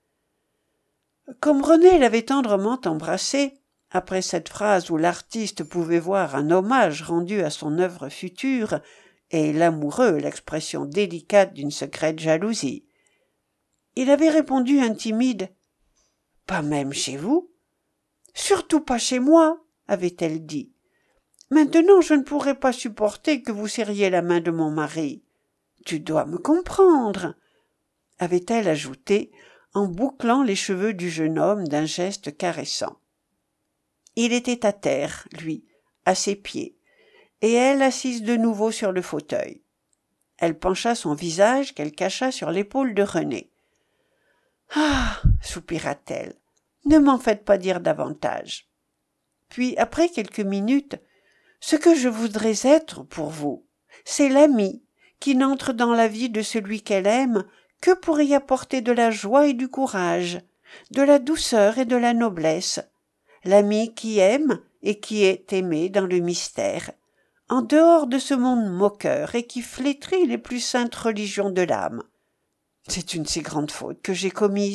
Comme René l'avait tendrement embrassé, après cette phrase où l'artiste pouvait voir un hommage rendu à son œuvre future, et l'amoureux l'expression délicate d'une secrète jalousie, il avait répondu un timide « Pas même chez vous ?»« Surtout pas chez moi, » avait-elle dit. « Maintenant je ne pourrais pas supporter que vous serriez la main de mon mari. Tu dois me comprendre, » avait-elle ajouté en bouclant les cheveux du jeune homme d'un geste caressant. Il était à terre, lui, à ses pieds, et elle assise de nouveau sur le fauteuil. Elle pencha son visage qu'elle cacha sur l'épaule de René. « Ah » soupira-t-elle, « ne m'en faites pas dire davantage. » Puis, après quelques minutes, « Ce que je voudrais être pour vous, c'est l'ami qui n'entre dans la vie de celui qu'elle aime que pour y apporter de la joie et du courage, de la douceur et de la noblesse, l'ami qui aime et qui est aimé dans le mystère, en dehors de ce monde moqueur et qui flétrit les plus saintes religions de l'âme. C'est une si grande faute que j'ai commise. »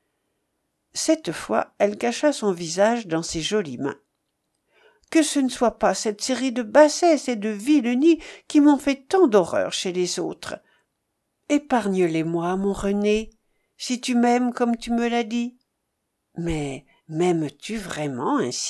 Cette fois, elle cacha son visage dans ses jolies mains. « Que ce ne soit pas cette série de bassesses et de vilenies qui m'ont fait tant d'horreur chez les autres. Épargne-les-moi, mon René, si tu m'aimes comme tu me l'as dit. Mais m'aimes-tu vraiment ainsi ?»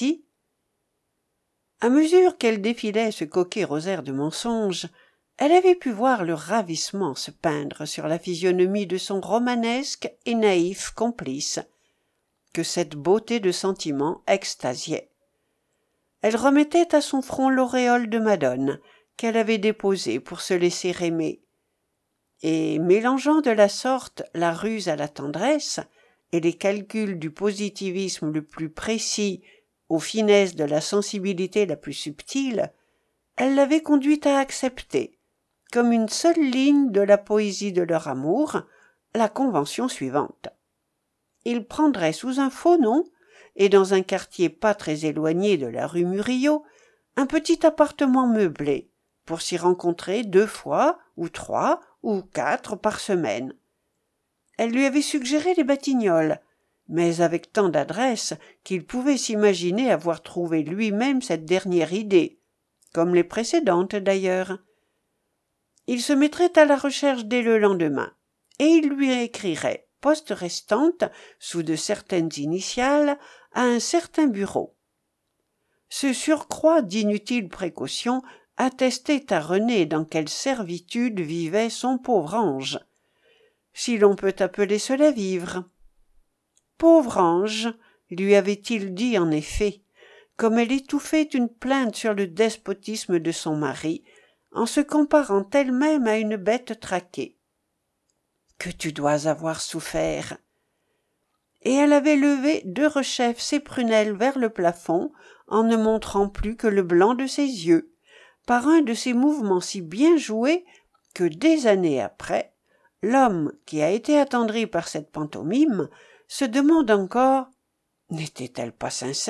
À mesure qu'elle défilait ce coquet rosaire de mensonges, elle avait pu voir le ravissement se peindre sur la physionomie de son romanesque et naïf complice, que cette beauté de sentiment extasiait. Elle remettait à son front l'auréole de Madone qu'elle avait déposée pour se laisser aimer, et, mélangeant de la sorte la ruse à la tendresse et les calculs du positivisme le plus précis aux finesses de la sensibilité la plus subtile, elle l'avait conduite à accepter, comme une seule ligne de la poésie de leur amour, la convention suivante. Il prendrait sous un faux nom, et dans un quartier pas très éloigné de la rue Murillo, un petit appartement meublé, pour s'y rencontrer deux fois, ou trois, ou quatre par semaine. Elle lui avait suggéré les Batignolles, mais avec tant d'adresse qu'il pouvait s'imaginer avoir trouvé lui-même cette dernière idée, comme les précédentes d'ailleurs. Il se mettrait à la recherche dès le lendemain, et il lui écrirait, poste restante, sous de certaines initiales, à un certain bureau. Ce surcroît d'inutiles précautions attestait à René dans quelle servitude vivait son pauvre ange. si l'on peut appeler cela vivre. Pauvre ange, lui avait-il dit en effet, comme elle étouffait une plainte sur le despotisme de son mari, en se comparant elle-même à une bête traquée. Que tu dois avoir souffert. Et elle avait levé de rechef ses prunelles vers le plafond, en ne montrant plus que le blanc de ses yeux, par un de ces mouvements si bien joués que des années après, l'homme qui a été attendri par cette pantomime se demande encore « N'était-elle pas sincère ?»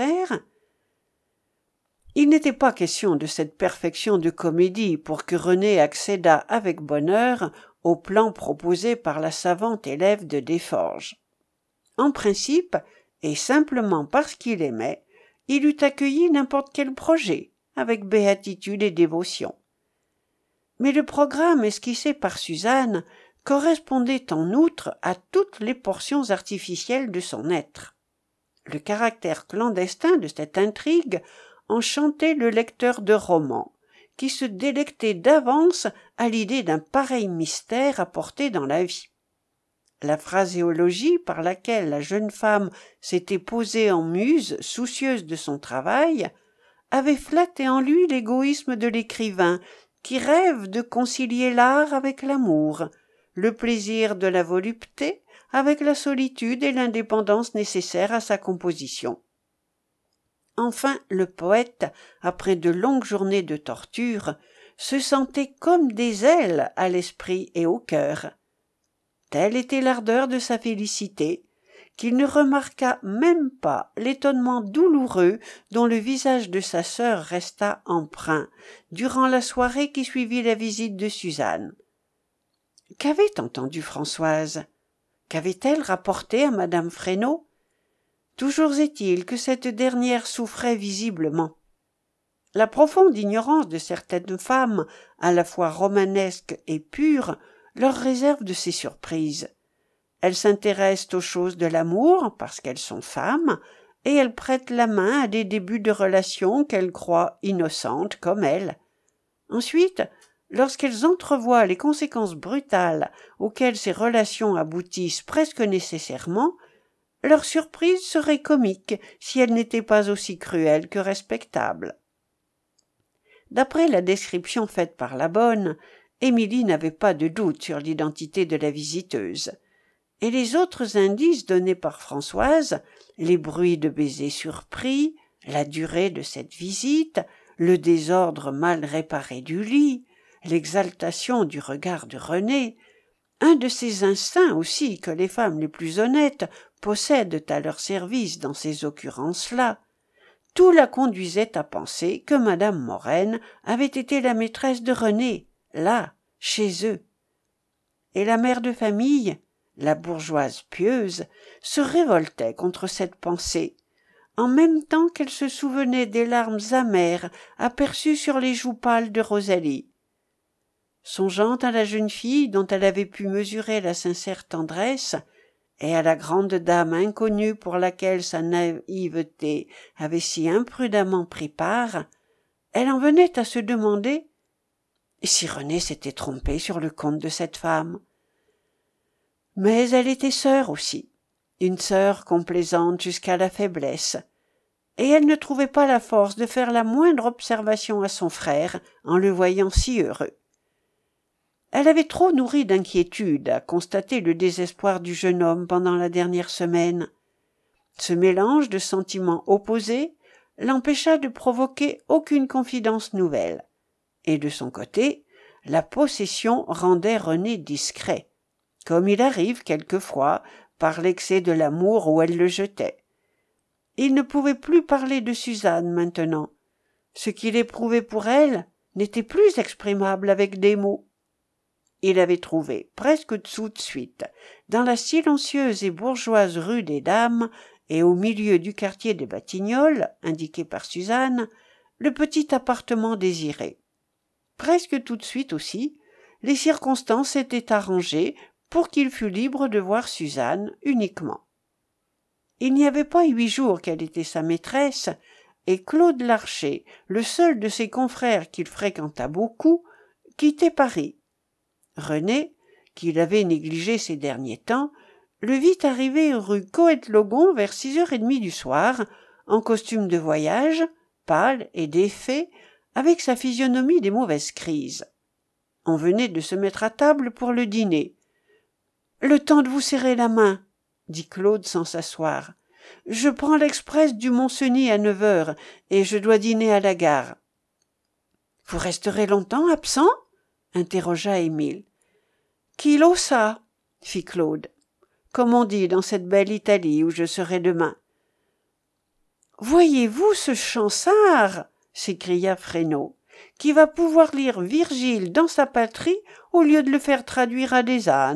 Il n'était pas question de cette perfection de comédie pour que René accédât avec bonheur au plan proposé par la savante élève de Desforges. En principe, et simplement parce qu'il aimait, il eût accueilli n'importe quel projet, avec béatitude et dévotion. Mais le programme esquissé par Suzanne correspondait en outre à toutes les portions artificielles de son être. Le caractère clandestin de cette intrigue enchantait le lecteur de romans, qui se délectait d'avance à l'idée d'un pareil mystère apporté dans la vie. La phraséologie par laquelle la jeune femme s'était posée en muse, soucieuse de son travail, avait flatté en lui l'égoïsme de l'écrivain qui rêve de concilier l'art avec l'amour, le plaisir de la volupté avec la solitude et l'indépendance nécessaires à sa composition. Enfin, le poète, après de longues journées de torture, se sentait comme des ailes à l'esprit et au cœur. Telle était l'ardeur de sa félicité, qu'il ne remarqua même pas l'étonnement douloureux dont le visage de sa sœur resta empreint durant la soirée qui suivit la visite de Suzanne. Qu'avait entendu Françoise? Qu'avait-elle rapporté à madame Fresnaud? Toujours est-il que cette dernière souffrait visiblement. La profonde ignorance de certaines femmes, à la fois romanesques et pures, leur réserve de ces surprises. Elles s'intéressent aux choses de l'amour parce qu'elles sont femmes, et elles prêtent la main à des débuts de relations qu'elles croient innocentes comme elles. Ensuite, lorsqu'elles entrevoient les conséquences brutales auxquelles ces relations aboutissent presque nécessairement, leur surprise serait comique si elle n'était pas aussi cruelle que respectable. D'après la description faite par la bonne, Émilie n'avait pas de doute sur l'identité de la visiteuse, et les autres indices donnés par Françoise, les bruits de baisers surpris, la durée de cette visite, le désordre mal réparé du lit, l'exaltation du regard de René, un de ces instincts aussi que les femmes les plus honnêtes possèdent à leur service dans ces occurrences-là, tout la conduisait à penser que madame Morène avait été la maîtresse de René, là, chez eux. Et la mère de famille, la bourgeoise pieuse, se révoltait contre cette pensée, en même temps qu'elle se souvenait des larmes amères aperçues sur les joues pâles de Rosalie. Songeant à la jeune fille dont elle avait pu mesurer la sincère tendresse, et à la grande dame inconnue pour laquelle sa naïveté avait si imprudemment pris part, elle en venait à se demander si René s'était trompé sur le compte de cette femme. Mais elle était sœur aussi, une sœur complaisante jusqu'à la faiblesse, et elle ne trouvait pas la force de faire la moindre observation à son frère en le voyant si heureux. Elle avait trop nourri d'inquiétude à constater le désespoir du jeune homme pendant la dernière semaine. Ce mélange de sentiments opposés l'empêcha de provoquer aucune confidence nouvelle, et de son côté, la possession rendait René discret, comme il arrive quelquefois par l'excès de l'amour où elle le jetait. Il ne pouvait plus parler de Suzanne maintenant. Ce qu'il éprouvait pour elle n'était plus exprimable avec des mots. Il avait trouvé, presque tout de suite, dans la silencieuse et bourgeoise rue des Dames et au milieu du quartier des Batignolles, indiqué par Suzanne, le petit appartement désiré. Presque tout de suite aussi, les circonstances s'étaient arrangées pour qu'il fût libre de voir Suzanne uniquement. Il n'y avait pas huit jours qu'elle était sa maîtresse, et Claude Larcher, le seul de ses confrères qu'il fréquenta beaucoup, quittait Paris. René, qu'il avait négligé ces derniers temps, le vit arriver rue Coët-Logon vers six heures trente du soir, en costume de voyage, pâle et défait, avec sa physionomie des mauvaises crises. On venait de se mettre à table pour le dîner. « Le temps de vous serrer la main, » dit Claude sans s'asseoir. « Je prends l'express du Mont-Cenis à neuf heures et je dois dîner à la gare. »« Vous resterez longtemps absent ?» interrogea Émile. « Qui l'osa ?» fit Claude. « Comme on dit dans cette belle Italie où je serai demain. »« Voyez-vous ce Chansard ?» s'écria Fresnaud, « qui va pouvoir lire Virgile dans sa patrie au lieu de le faire traduire à des ânes. »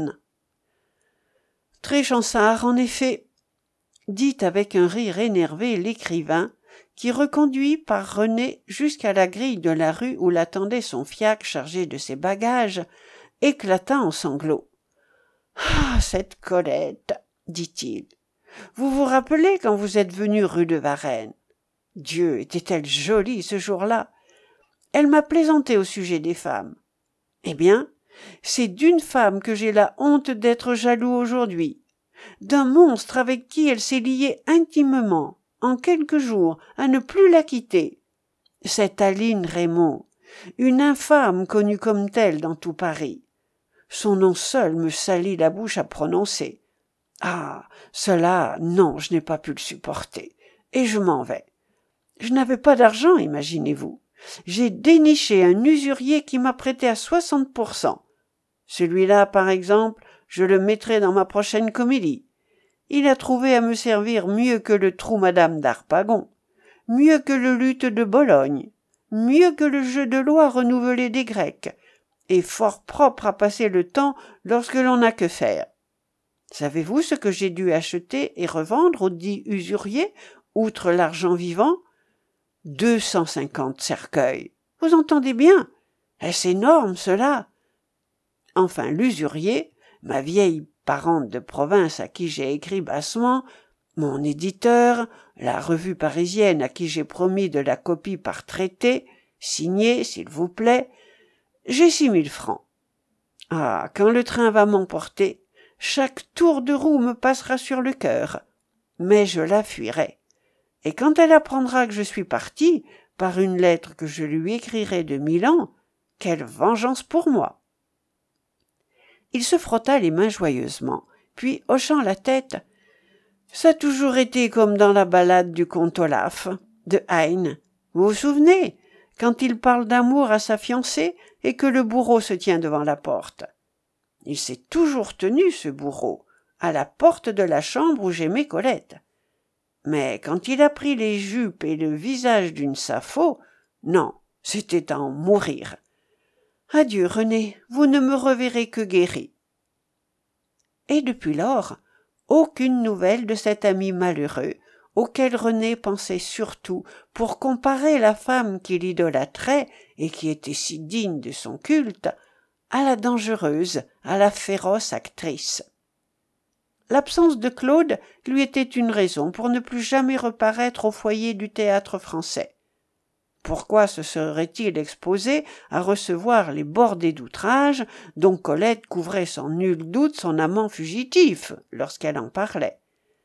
« Très Chansard, en effet, » dit avec un rire énervé l'écrivain, qui, reconduit par René jusqu'à la grille de la rue où l'attendait son fiacre chargé de ses bagages, éclata en sanglots. « Ah, cette Colette !» dit-il. « Vous vous rappelez quand vous êtes venu rue de Varennes? Dieu, était-elle jolie ce jour-là! Elle m'a plaisanté au sujet des femmes. Eh bien, c'est d'une femme que j'ai la honte d'être jaloux aujourd'hui, d'un monstre avec qui elle s'est liée intimement, en quelques jours, à ne plus la quitter. Cette Aline Raymond, une infâme connue comme telle dans tout Paris. Son nom seul me salit la bouche à prononcer. Ah, cela, non, je n'ai pas pu le supporter, et je m'en vais. Je n'avais pas d'argent, imaginez-vous. J'ai déniché un usurier qui m'a prêté à soixante pour cent. Celui-là, par exemple, je le mettrai dans ma prochaine comédie. Il a trouvé à me servir mieux que le trou Madame d'Harpagon, mieux que le luth de Bologne, mieux que le jeu de loi renouvelé des Grecs, et fort propre à passer le temps lorsque l'on n'a que faire. Savez-vous ce que j'ai dû acheter et revendre au dit usurier, outre l'argent vivant? Deux cent cinquante cercueils. Vous entendez bien? Est-ce énorme, cela? Enfin, l'usurier, ma vieille parente de province à qui j'ai écrit bassement, mon éditeur, la revue parisienne à qui j'ai promis de la copie par traité, signée, s'il vous plaît, j'ai six mille francs. Ah, quand le train va m'emporter, chaque tour de roue me passera sur le cœur, mais je la fuirai. Et quand elle apprendra que je suis parti, par une lettre que je lui écrirai de Milan, quelle vengeance pour moi! Il se frotta les mains joyeusement, puis, hochant la tête, « Ça a toujours été comme dans la ballade du comte Olaf, de Heine. Vous vous souvenez, quand il parle d'amour à sa fiancée et que le bourreau se tient devant la porte. Il s'est toujours tenu, ce bourreau, à la porte de la chambre où j'aimais Colette. Mais quand il a pris les jupes et le visage d'une Sappho, non, c'était à en mourir. Adieu, René, vous ne me reverrez que guéri. » Et depuis lors, aucune nouvelle de cet ami malheureux, auquel René pensait surtout pour comparer la femme qu'il idolâtrait et qui était si digne de son culte, à la dangereuse, à la féroce actrice. L'absence de Claude lui était une raison pour ne plus jamais reparaître au foyer du théâtre français. Pourquoi se serait-il exposé à recevoir les bordées d'outrage dont Colette couvrait sans nul doute son amant fugitif lorsqu'elle en parlait?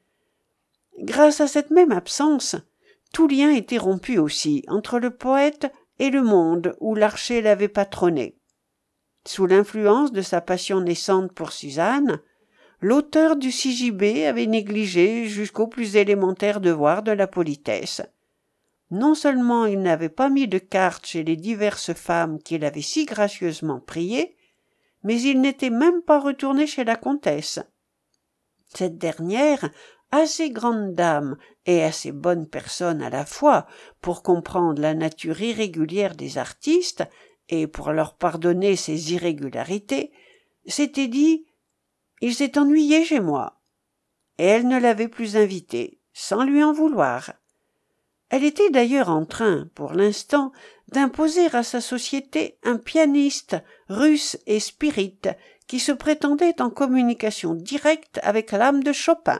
Grâce à cette même absence, tout lien était rompu aussi entre le poète et le monde où l'archer l'avait patronné. Sous l'influence de sa passion naissante pour Suzanne, l'auteur du Sigisbée avait négligé jusqu'aux plus élémentaires devoirs de la politesse. Non seulement il n'avait pas mis de carte chez les diverses femmes qu'il avait si gracieusement priées, mais il n'était même pas retourné chez la comtesse. Cette dernière, assez grande dame et assez bonne personne à la fois pour comprendre la nature irrégulière des artistes et pour leur pardonner ces irrégularités, s'était dit « Il s'est ennuyé chez moi », et elle ne l'avait plus invité, sans lui en vouloir. Elle était d'ailleurs en train, pour l'instant, d'imposer à sa société un pianiste russe et spirit qui se prétendait en communication directe avec l'âme de Chopin.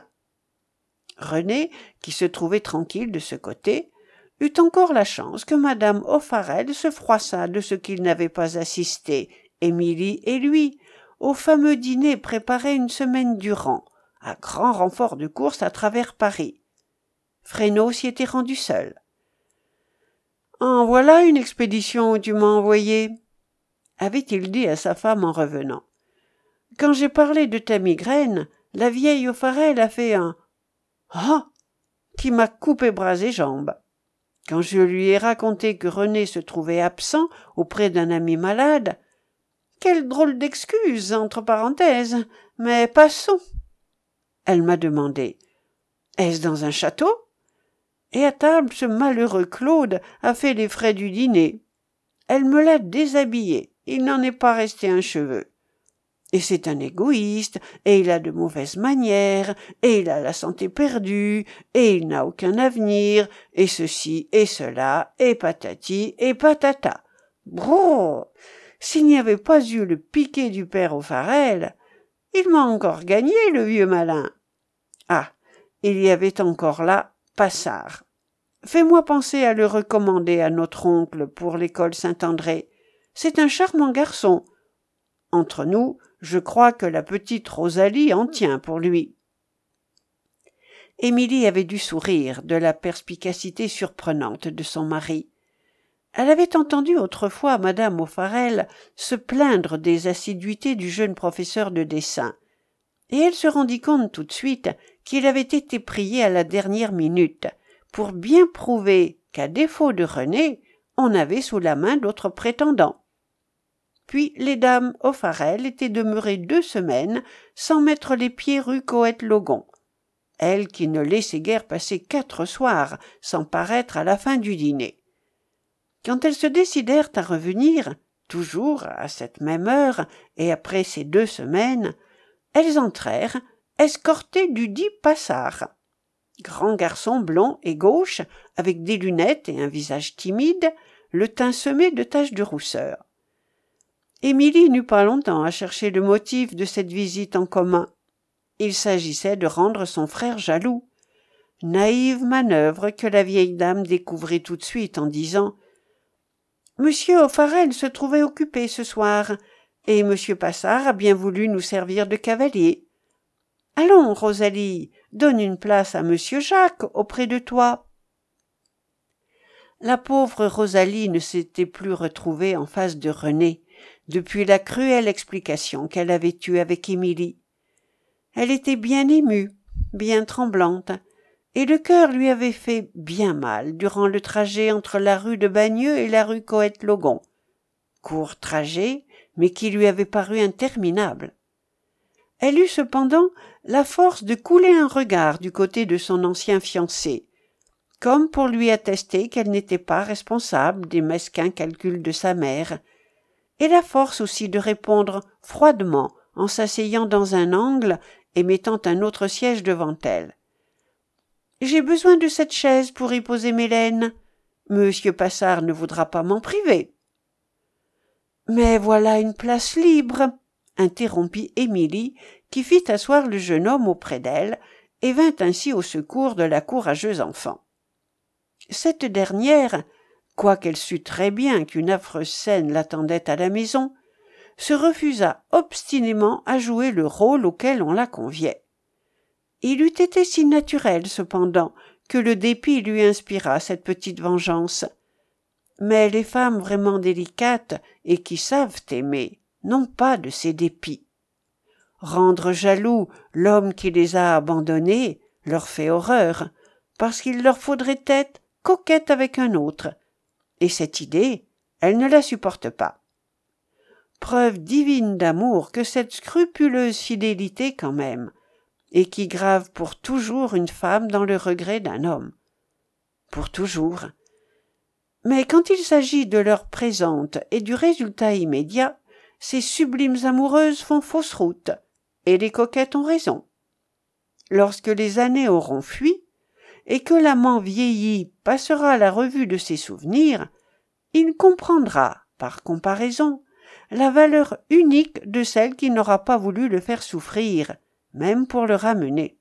René, qui se trouvait tranquille de ce côté, eut encore la chance que madame O'Farrell se froissât de ce qu'il n'avait pas assisté, Émilie et lui, au fameux dîner préparé une semaine durant, à grand renfort de course à travers Paris. Fresnaud s'y était rendu seul. « En voilà une expédition où tu m'as envoyé », avait-il dit à sa femme en revenant. « Quand j'ai parlé de ta migraine, la vieille O'Farrell a fait un « Ah !» qui m'a coupé bras et jambes. Quand je lui ai raconté que René se trouvait absent auprès d'un ami malade, quelle drôle d'excuse, entre parenthèses, mais passons. Elle m'a demandé « Est-ce dans un château ?» Et à table, ce malheureux Claude a fait les frais du dîner. Elle me l'a déshabillé, il n'en est pas resté un cheveu. Et c'est un égoïste, et il a de mauvaises manières, et il a la santé perdue, et il n'a aucun avenir, et ceci et cela, et patati et patata. Brrr! S'il n'y avait pas eu le piquet du père O'Farrell, il m'a encore gagné, le vieux malin. Ah, il y avait encore là Passard. Fais-moi penser à le recommander à notre oncle pour l'école Saint-André. C'est un charmant garçon. Entre nous, je crois que la petite Rosalie en tient pour lui. Émilie avait dû sourire de la perspicacité surprenante de son mari. Elle avait entendu autrefois madame O'Farrell se plaindre des assiduités du jeune professeur de dessin, et elle se rendit compte tout de suite qu'il avait été prié à la dernière minute, pour bien prouver qu'à défaut de René, on avait sous la main d'autres prétendants. Puis les dames O'Farrell étaient demeurées deux semaines sans mettre les pieds rue Coët-Logon, elle qui ne laissait guère passer quatre soirs sans paraître à la fin du dîner. Quand elles se décidèrent à revenir, toujours à cette même heure et après ces deux semaines, elles entrèrent, escortées du dit Passard. Grand garçon blond et gauche, avec des lunettes et un visage timide, le teint semé de taches de rousseur. Émilie n'eut pas longtemps à chercher le motif de cette visite en commun. Il s'agissait de rendre son frère jaloux. Naïve manœuvre que la vieille dame découvrit tout de suite en disant « Monsieur O'Farrell se trouvait occupé ce soir, et Monsieur Passard a bien voulu nous servir de cavalier. Allons, Rosalie, donne une place à Monsieur Jacques auprès de toi. » La pauvre Rosalie ne s'était plus retrouvée en face de René depuis la cruelle explication qu'elle avait eue avec Émilie. Elle était bien émue, bien tremblante, et le cœur lui avait fait bien mal durant le trajet entre la rue de Bagneux et la rue Coët-Logon. Court trajet, mais qui lui avait paru interminable. Elle eut cependant la force de couler un regard du côté de son ancien fiancé, comme pour lui attester qu'elle n'était pas responsable des mesquins calculs de sa mère, et la force aussi de répondre froidement en s'asseyant dans un angle et mettant un autre siège devant elle. « J'ai besoin de cette chaise pour y poser mes laines. Monsieur Passard ne voudra pas m'en priver. »« Mais voilà une place libre !» interrompit Émilie, qui fit asseoir le jeune homme auprès d'elle et vint ainsi au secours de la courageuse enfant. Cette dernière, quoiqu'elle sût très bien qu'une affreuse scène l'attendait à la maison, se refusa obstinément à jouer le rôle auquel on la conviait. Il eût été si naturel, cependant, que le dépit lui inspirât cette petite vengeance. Mais les femmes vraiment délicates et qui savent aimer n'ont pas de ces dépits. Rendre jaloux l'homme qui les a abandonnées leur fait horreur, parce qu'il leur faudrait être coquette avec un autre, et cette idée, elles ne la supportent pas. Preuve divine d'amour que cette scrupuleuse fidélité quand même, et qui grave pour toujours une femme dans le regret d'un homme. Pour toujours. Mais quand il s'agit de l'heure présente et du résultat immédiat, ces sublimes amoureuses font fausse route, et les coquettes ont raison. Lorsque les années auront fui, et que l'amant vieilli passera à la revue de ses souvenirs, il comprendra, par comparaison, la valeur unique de celle qui n'aura pas voulu le faire souffrir, même pour le ramener.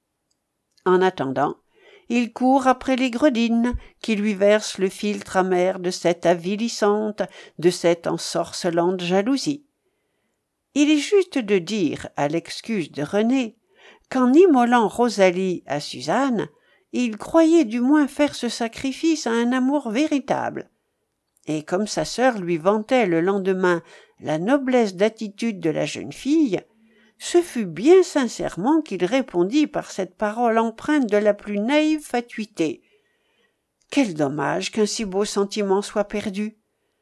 En attendant, il court après les gredines qui lui versent le philtre amer de cette avilissante, de cette ensorcelante jalousie. Il est juste de dire, à l'excuse de René, qu'en immolant Rosalie à Suzanne, il croyait du moins faire ce sacrifice à un amour véritable. Et comme sa sœur lui vantait le lendemain la noblesse d'attitude de la jeune fille, ce fut bien sincèrement qu'il répondit par cette parole empreinte de la plus naïve fatuité. Quel dommage qu'un si beau sentiment soit perdu.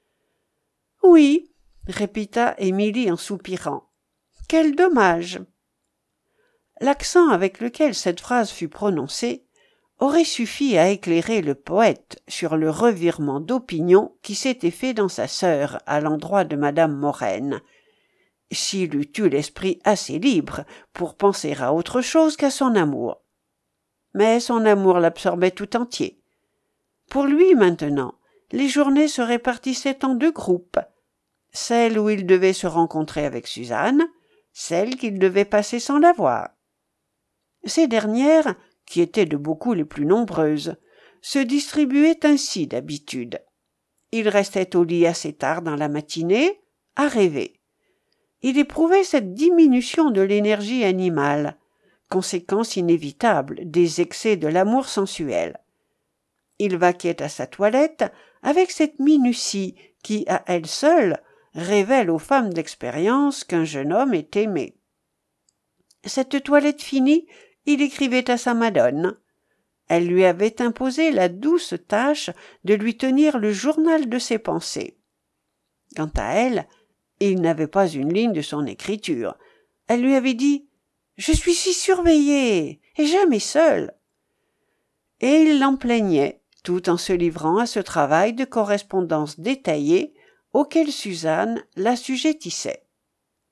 Oui, répéta Émilie en soupirant. Quel dommage. L'accent avec lequel cette phrase fut prononcée aurait suffi à éclairer le poète sur le revirement d'opinion qui s'était fait dans sa sœur à l'endroit de madame Morène, s'il eût eu l'esprit assez libre pour penser à autre chose qu'à son amour. Mais son amour l'absorbait tout entier. Pour lui, maintenant, les journées se répartissaient en deux groupes, celle où il devait se rencontrer avec Suzanne, celle qu'il devait passer sans la voir. Ces dernières, qui étaient de beaucoup les plus nombreuses, se distribuaient ainsi d'habitude. Il restait au lit assez tard dans la matinée, à rêver. Il éprouvait cette diminution de l'énergie animale, conséquence inévitable des excès de l'amour sensuel. Il vaquait à sa toilette avec cette minutie qui, à elle seule, révèle aux femmes d'expérience qu'un jeune homme est aimé. Cette toilette finie, il écrivait à sa madone. Elle lui avait imposé la douce tâche de lui tenir le journal de ses pensées. Quant à elle, il n'avait pas une ligne de son écriture. Elle lui avait dit « Je suis si surveillée et jamais seule ». Et il l'en plaignait, tout en se livrant à ce travail de correspondance détaillée auquel Suzanne l'assujettissait. Pourquoi ?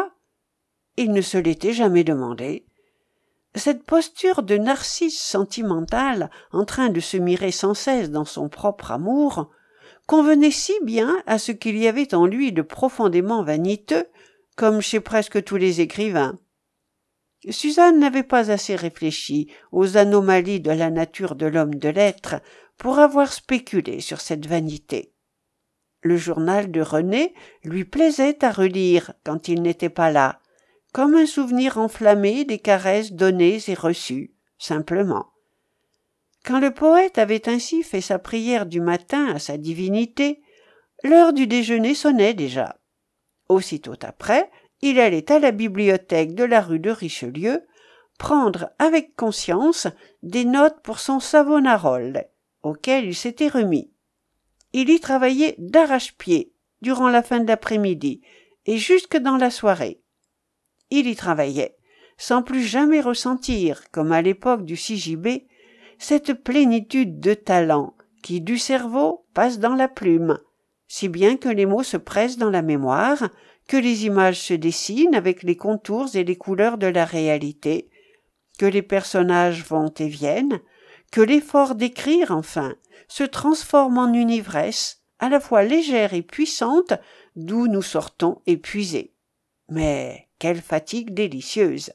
Il ne se l'était jamais demandé. Cette posture de narcisse sentimental en train de se mirer sans cesse dans son propre amour convenait si bien à ce qu'il y avait en lui de profondément vaniteux, comme chez presque tous les écrivains. Suzanne n'avait pas assez réfléchi aux anomalies de la nature de l'homme de lettres pour avoir spéculé sur cette vanité. Le journal de René lui plaisait à relire quand il n'était pas là, comme un souvenir enflammé des caresses données et reçues, simplement. Quand le poète avait ainsi fait sa prière du matin à sa divinité, l'heure du déjeuner sonnait déjà. Aussitôt après, il allait à la bibliothèque de la rue de Richelieu prendre avec conscience des notes pour son Savonarole, auquel il s'était remis. Il y travaillait d'arrache-pied durant la fin de l'après-midi et jusque dans la soirée. Il y travaillait, sans plus jamais ressentir, comme à l'époque du C J B, cette plénitude de talent qui, du cerveau, passe dans la plume, si bien que les mots se pressent dans la mémoire, que les images se dessinent avec les contours et les couleurs de la réalité, que les personnages vont et viennent, que l'effort d'écrire, enfin, se transforme en une ivresse, à la fois légère et puissante, d'où nous sortons épuisés. Mais quelle fatigue délicieuse!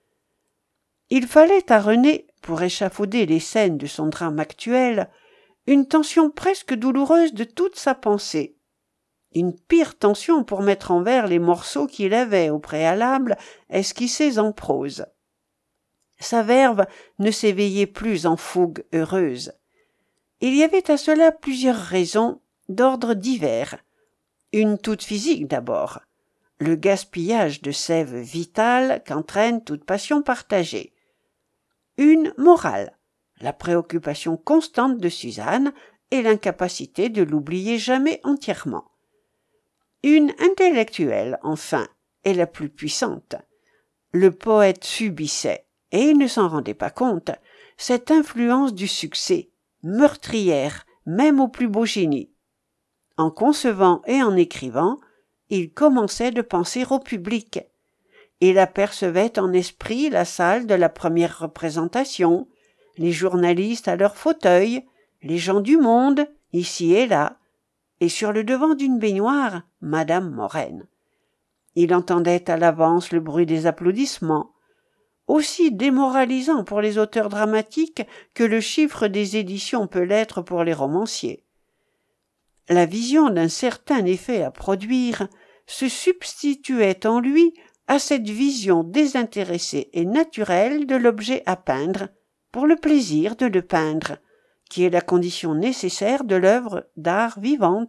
Il fallait à René, pour échafauder les scènes de son drame actuel, une tension presque douloureuse de toute sa pensée. Une pire tension pour mettre en vers les morceaux qu'il avait, au préalable, esquissés en prose. Sa verve ne s'éveillait plus en fougue heureuse. Il y avait à cela plusieurs raisons, d'ordre divers. Une toute physique d'abord, le gaspillage de sève vitale qu'entraîne toute passion partagée. Une morale, la préoccupation constante de Suzanne et l'incapacité de l'oublier jamais entièrement. Une intellectuelle, enfin, et la plus puissante. Le poète subissait, et il ne s'en rendait pas compte, cette influence du succès, meurtrière, même au plus beau génie. En concevant et en écrivant, il commençait de penser au public. Il apercevait en esprit la salle de la première représentation, les journalistes à leurs fauteuils, les gens du monde, ici et là, et sur le devant d'une baignoire, madame Morène. Il entendait à l'avance le bruit des applaudissements, aussi démoralisant pour les auteurs dramatiques que le chiffre des éditions peut l'être pour les romanciers. La vision d'un certain effet à produire se substituait en lui à cette vision désintéressée et naturelle de l'objet à peindre, pour le plaisir de le peindre, qui est la condition nécessaire de l'œuvre d'art vivante.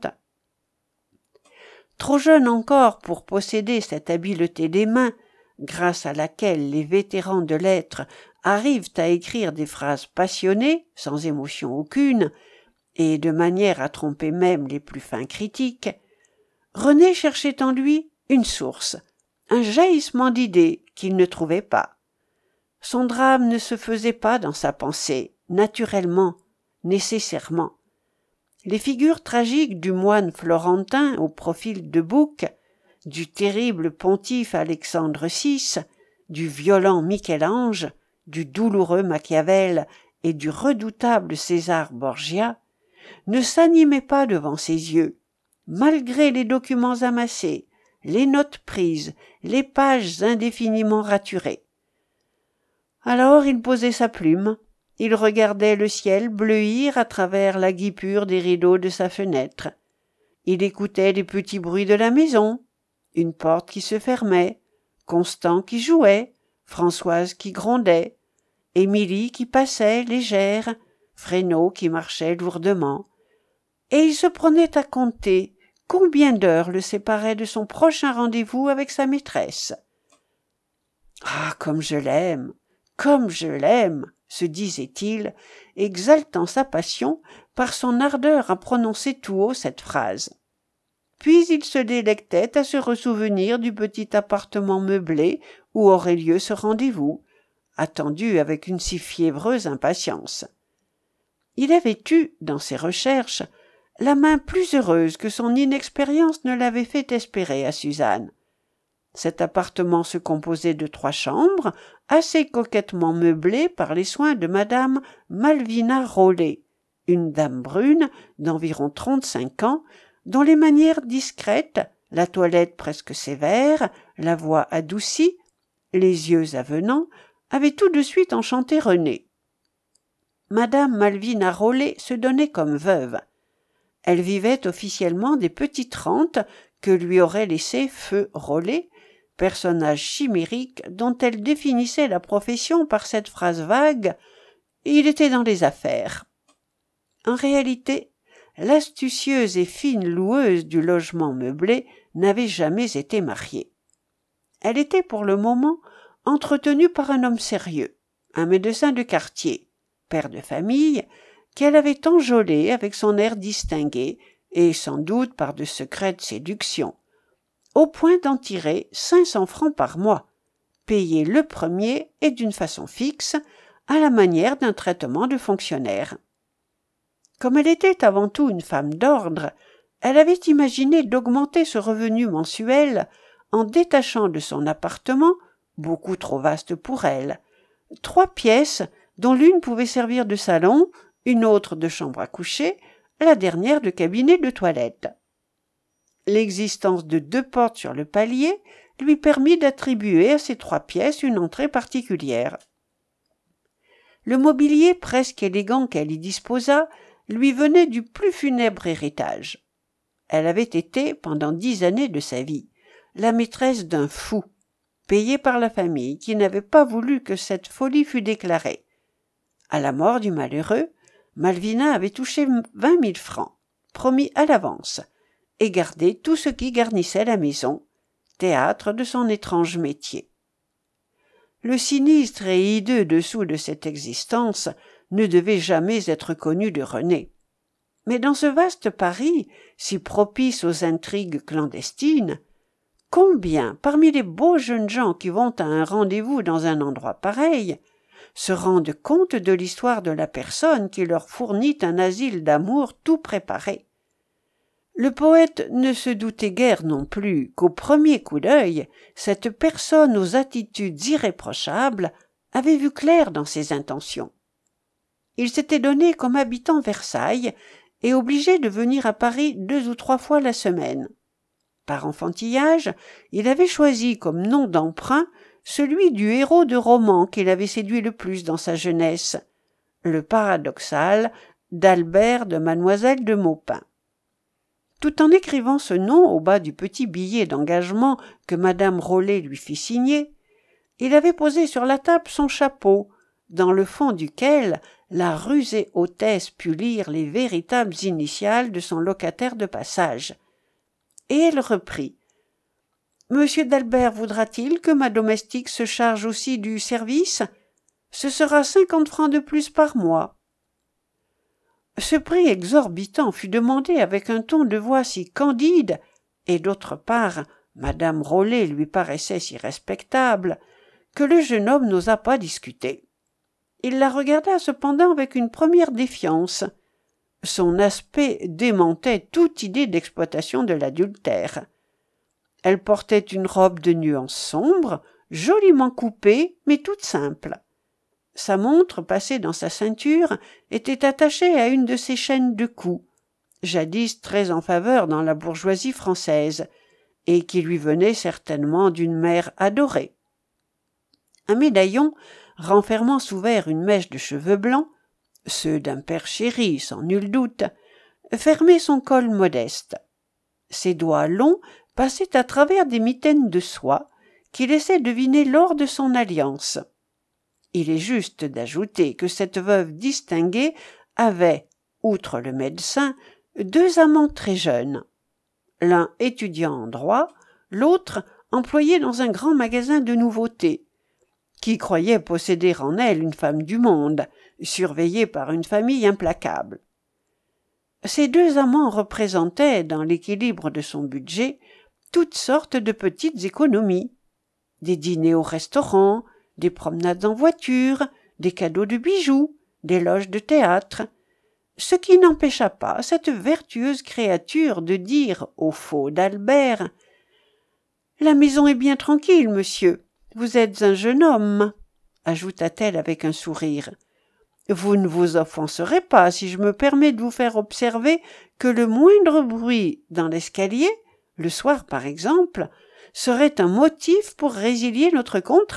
Trop jeune encore pour posséder cette habileté des mains, grâce à laquelle les vétérans de lettres arrivent à écrire des phrases passionnées, sans émotion aucune, et de manière à tromper même les plus fins critiques, René cherchait en lui une source, un jaillissement d'idées qu'il ne trouvait pas. Son drame ne se faisait pas dans sa pensée, naturellement, nécessairement. Les figures tragiques du moine florentin au profil de bouc, du terrible pontife Alexandre six, du violent Michel-Ange, du douloureux Machiavel et du redoutable César Borgia, ne s'animaient pas devant ses yeux, malgré les documents amassés, les notes prises, les pages indéfiniment raturées. Alors il posait sa plume, il regardait le ciel bleuir à travers la guipure des rideaux de sa fenêtre. Il écoutait les petits bruits de la maison, une porte qui se fermait, Constant qui jouait, Françoise qui grondait, Émilie qui passait légère, Fresnaud qui marchait lourdement. Et il se prenait à compter combien d'heures le séparaient de son prochain rendez-vous avec sa maîtresse. « Ah, comme je l'aime, comme je l'aime !» se disait-il, exaltant sa passion par son ardeur à prononcer tout haut cette phrase. Puis il se délectait à se ressouvenir du petit appartement meublé où aurait lieu ce rendez-vous, attendu avec une si fiévreuse impatience. Il avait eu, dans ses recherches, la main plus heureuse que son inexpérience ne l'avait fait espérer à Suzanne. Cet appartement se composait de trois chambres, assez coquettement meublées par les soins de madame Malvina Rollet, une dame brune d'environ trente-cinq ans, dont les manières discrètes, la toilette presque sévère, la voix adoucie, les yeux avenants, avaient tout de suite enchanté René. Madame Malvina Rollet se donnait comme veuve. Elle vivait officiellement des petites rentes que lui aurait laissé Feu Rollet, personnage chimérique dont elle définissait la profession par cette phrase vague « il était dans les affaires ». En réalité, l'astucieuse et fine loueuse du logement meublé n'avait jamais été mariée. Elle était pour le moment entretenue par un homme sérieux, un médecin de quartier, père de famille, qu'elle avait enjôlé avec son air distingué et sans doute par de secrètes séductions, au point d'en tirer cinq cents francs par mois, payés le premier et d'une façon fixe, à la manière d'un traitement de fonctionnaire. Comme elle était avant tout une femme d'ordre, elle avait imaginé d'augmenter ce revenu mensuel en détachant de son appartement, beaucoup trop vaste pour elle, trois pièces dont l'une pouvait servir de salon, une autre de chambre à coucher, la dernière de cabinet de toilette. L'existence de deux portes sur le palier lui permit d'attribuer à ces trois pièces une entrée particulière. Le mobilier presque élégant qu'elle y disposa lui venait du plus funèbre héritage. Elle avait été, pendant dix années de sa vie, la maîtresse d'un fou, payé par la famille qui n'avait pas voulu que cette folie fût déclarée. À la mort du malheureux, Malvina avait touché vingt mille francs, promis à l'avance, et gardé tout ce qui garnissait la maison, théâtre de son étrange métier. Le sinistre et hideux dessous de cette existence ne devait jamais être connu de René. Mais dans ce vaste Paris, si propice aux intrigues clandestines, combien, parmi les beaux jeunes gens qui vont à un rendez-vous dans un endroit pareil, se rendent compte de l'histoire de la personne qui leur fournit un asile d'amour tout préparé? Le poète ne se doutait guère non plus qu'au premier coup d'œil, cette personne aux attitudes irréprochables avait vu clair dans ses intentions. Il s'était donné comme habitant Versailles et obligé de venir à Paris deux ou trois fois la semaine. Par enfantillage, il avait choisi comme nom d'emprunt celui du héros de roman qu'il avait séduit le plus dans sa jeunesse, le paradoxal d'Albert de Mademoiselle de Maupin. tout en écrivant ce nom au bas du petit billet d'engagement que madame Rollet lui fit signer, il avait posé sur la table son chapeau, dans le fond duquel la rusée hôtesse put lire les véritables initiales de son locataire de passage. Et elle reprit. « Monsieur d'Albert voudra-t-il que ma domestique se charge aussi du service ? Ce sera cinquante francs de plus par mois. » Ce prix exorbitant fut demandé avec un ton de voix si candide, et d'autre part, madame Rollet lui paraissait si respectable, que le jeune homme n'osa pas discuter. Il la regarda cependant avec une première défiance. Son aspect démentait toute idée d'exploitation de l'adultère. Elle portait une robe de nuances sombres, joliment coupée, mais toute simple. Sa montre, passée dans sa ceinture, était attachée à une de ses chaînes de cou, jadis très en faveur dans la bourgeoisie française, et qui lui venait certainement d'une mère adorée. Un médaillon, renfermant sous verre une mèche de cheveux blancs, ceux d'un père chéri, sans nul doute, fermait son col modeste. Ses doigts longs passaient à travers des mitaines de soie qui laissaient deviner l'or de son alliance. Il est juste d'ajouter que cette veuve distinguée avait, outre le médecin, deux amants très jeunes. L'un étudiant en droit, l'autre employé dans un grand magasin de nouveautés, qui croyait posséder en elle une femme du monde, surveillée par une famille implacable. Ces deux amants représentaient, dans l'équilibre de son budget, toutes sortes de petites économies. Des dîners au restaurant, des promenades en voiture, des cadeaux de bijoux, des loges de théâtre, ce qui n'empêcha pas cette vertueuse créature de dire au faux d'Albert « La maison est bien tranquille, monsieur. Vous êtes un jeune homme, » ajouta-t-elle avec un sourire. « Vous ne vous offenserez pas si je me permets de vous faire observer que le moindre bruit dans l'escalier, le soir par exemple, serait un motif pour résilier notre contrat. »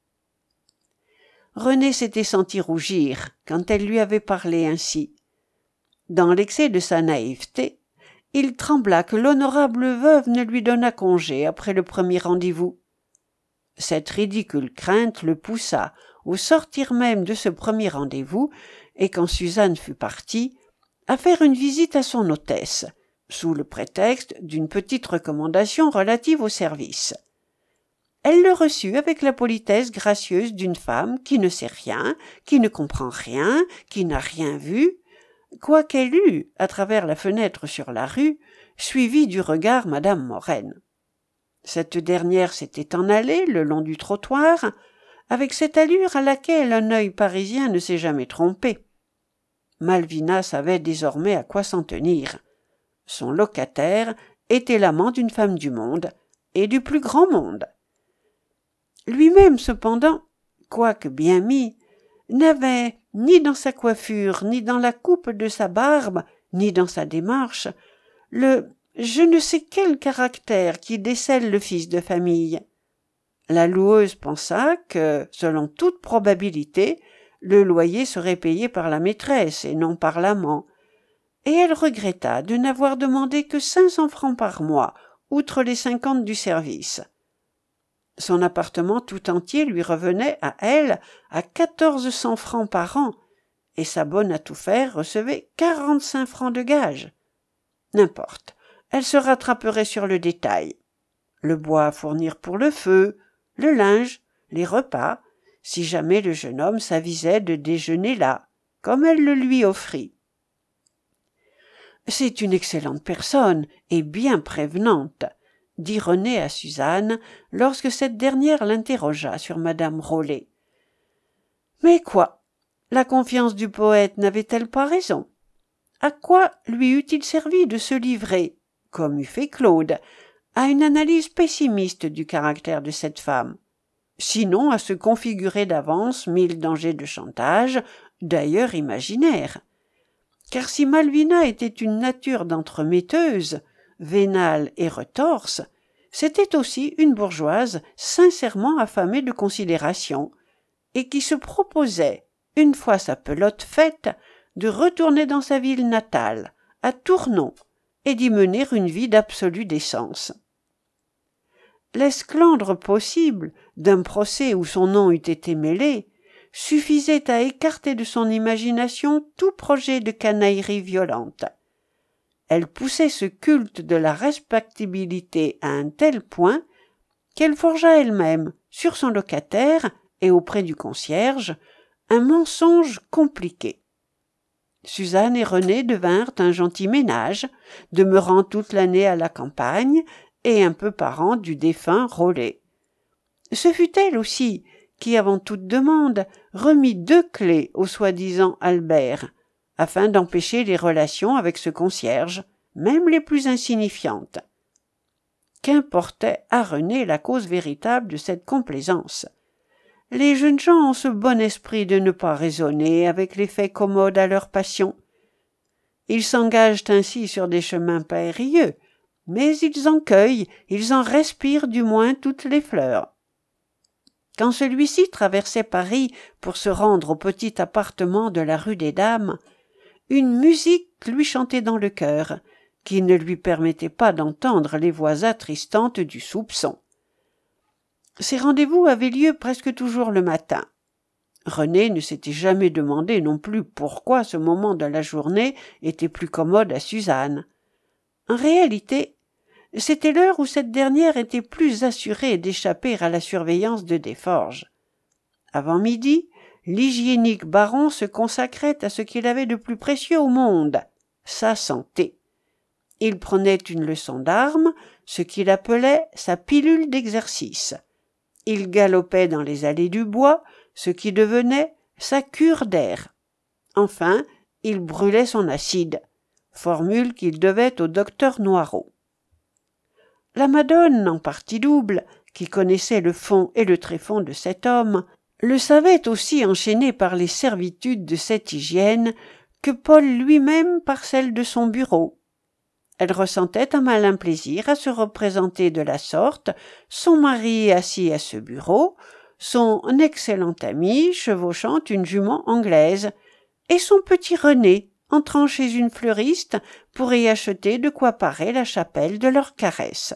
René s'était senti rougir quand elle lui avait parlé ainsi. Dans l'excès de sa naïveté, il trembla que l'honorable veuve ne lui donnât congé après le premier rendez-vous. Cette ridicule crainte le poussa, au sortir même de ce premier rendez-vous, et quand Suzanne fut partie, à faire une visite à son hôtesse, sous le prétexte d'une petite recommandation relative au service. Elle le reçut avec la politesse gracieuse d'une femme qui ne sait rien, qui ne comprend rien, qui n'a rien vu, quoiqu'elle eût, à travers la fenêtre sur la rue, suivi du regard madame Morène. Cette dernière s'était en allée le long du trottoir, avec cette allure à laquelle un œil parisien ne s'est jamais trompé. Malvina savait désormais à quoi s'en tenir. Son locataire était l'amant d'une femme du monde, et du plus grand monde. Lui-même, cependant, quoique bien mis, n'avait, ni dans sa coiffure, ni dans la coupe de sa barbe, ni dans sa démarche, le je ne sais quel caractère qui décèle le fils de famille. La loueuse pensa que, selon toute probabilité, le loyer serait payé par la maîtresse et non par l'amant, et elle regretta de n'avoir demandé que cinq cents francs par mois, outre les cinquante du service. Son appartement tout entier lui revenait à elle à quatorze cents francs par an, et sa bonne à tout faire recevait quarante-cinq francs de gage. N'importe, elle se rattraperait sur le détail. Le bois à fournir pour le feu, le linge, les repas, si jamais le jeune homme s'avisait de déjeuner là, comme elle le lui offrit. C'est une excellente personne et bien prévenante, dit René à Suzanne lorsque cette dernière l'interrogea sur madame Rollet. Mais quoi, la confiance du poète n'avait-elle pas raison? À quoi lui eût-il servi de se livrer, comme eût fait Claude, à une analyse pessimiste du caractère de cette femme, sinon à se configurer d'avance mille dangers de chantage, d'ailleurs imaginaires. Car si Malvina était une nature d'entremetteuse, vénale et retorse, c'était aussi une bourgeoise sincèrement affamée de considération, et qui se proposait, une fois sa pelote faite, de retourner dans sa ville natale, à Tournon, et d'y mener une vie d'absolue décence. L'esclandre possible d'un procès où son nom eût été mêlé suffisait à écarter de son imagination tout projet de canaillerie violente. Elle poussait ce culte de la respectabilité à un tel point qu'elle forgea elle-même, sur son locataire et auprès du concierge, un mensonge compliqué. Suzanne et René devinrent un gentil ménage, demeurant toute l'année à la campagne et un peu parent du défunt Rollet. Ce fut elle aussi qui, avant toute demande, remit deux clés au soi-disant Albert, afin d'empêcher les relations avec ce concierge, même les plus insignifiantes. Qu'importait à René la cause véritable de cette complaisance? Les jeunes gens ont ce bon esprit de ne pas raisonner avec les faits commodes à leur passion. Ils s'engagent ainsi sur des chemins périlleux, mais ils en cueillent, ils en respirent du moins toutes les fleurs. Quand celui-ci traversait Paris pour se rendre au petit appartement de la rue des Dames, une musique lui chantait dans le cœur, qui ne lui permettait pas d'entendre les voix attristantes du soupçon. Ces rendez-vous avaient lieu presque toujours le matin. René ne s'était jamais demandé non plus pourquoi ce moment de la journée était plus commode à Suzanne. En réalité, c'était l'heure où cette dernière était plus assurée d'échapper à la surveillance de Desforges. Avant midi, l'hygiénique baron se consacrait à ce qu'il avait de plus précieux au monde, sa santé. Il prenait une leçon d'armes, ce qu'il appelait sa pilule d'exercice. Il galopait dans les allées du bois, ce qui devenait sa cure d'air. Enfin, il brûlait son acide, formule qu'il devait au docteur Noirot. La Madone, en partie double, qui connaissait le fond et le tréfond de cet homme, le savait aussi enchaîné par les servitudes de cette hygiène que Paul lui-même par celles de son bureau. Elle ressentait un malin plaisir à se représenter de la sorte son mari assis à ce bureau, son excellent ami chevauchant une jument anglaise, et son petit René entrant chez une fleuriste pour y acheter de quoi parer la chapelle de leurs caresses.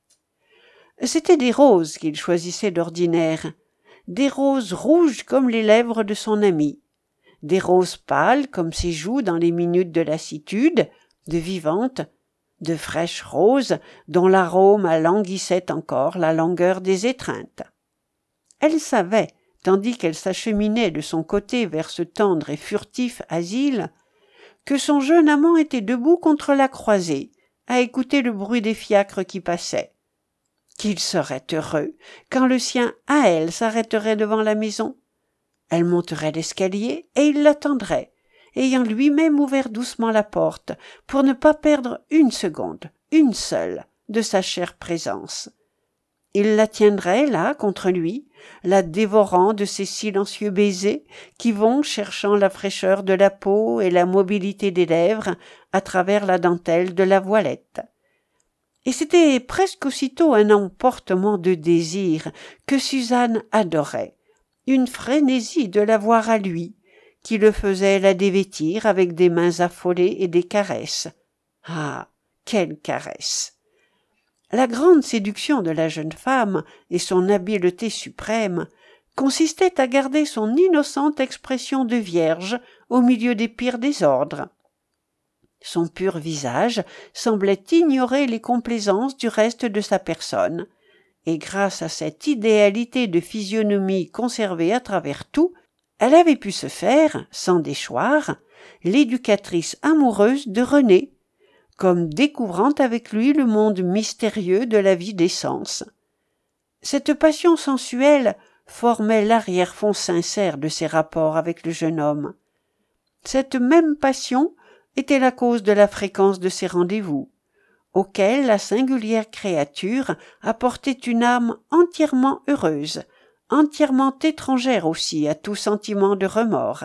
C'étaient des roses qu'il choisissait d'ordinaire, des roses rouges comme les lèvres de son ami, des roses pâles comme ses joues dans les minutes de lassitude, de vivantes, de fraîches roses dont l'arôme alanguissait encore la langueur des étreintes. Elle savait, tandis qu'elle s'acheminait de son côté vers ce tendre et furtif asile, que son jeune amant était debout contre la croisée, à écouter le bruit des fiacres qui passaient. Qu'il serait heureux quand le sien à elle s'arrêterait devant la maison. Elle monterait l'escalier et il l'attendrait, ayant lui-même ouvert doucement la porte, pour ne pas perdre une seconde, une seule, de sa chère présence. Il la tiendrait là, contre lui, la dévorant de ces silencieux baisers qui vont cherchant la fraîcheur de la peau et la mobilité des lèvres à travers la dentelle de la voilette. Et c'était presque aussitôt un emportement de désir que Suzanne adorait, une frénésie de la voir à lui, qui le faisait la dévêtir avec des mains affolées et des caresses. Ah, quelles caresses! La grande séduction de la jeune femme et son habileté suprême consistait à garder son innocente expression de vierge au milieu des pires désordres. Son pur visage semblait ignorer les complaisances du reste de sa personne, et grâce à cette idéalité de physionomie conservée à travers tout, elle avait pu se faire, sans déchoir, l'éducatrice amoureuse de René, comme découvrant avec lui le monde mystérieux de la vie des sens. Cette passion sensuelle formait l'arrière-fond sincère de ses rapports avec le jeune homme. Cette même passion était la cause de la fréquence de ces rendez-vous, auxquels la singulière créature apportait une âme entièrement heureuse, entièrement étrangère aussi à tout sentiment de remords.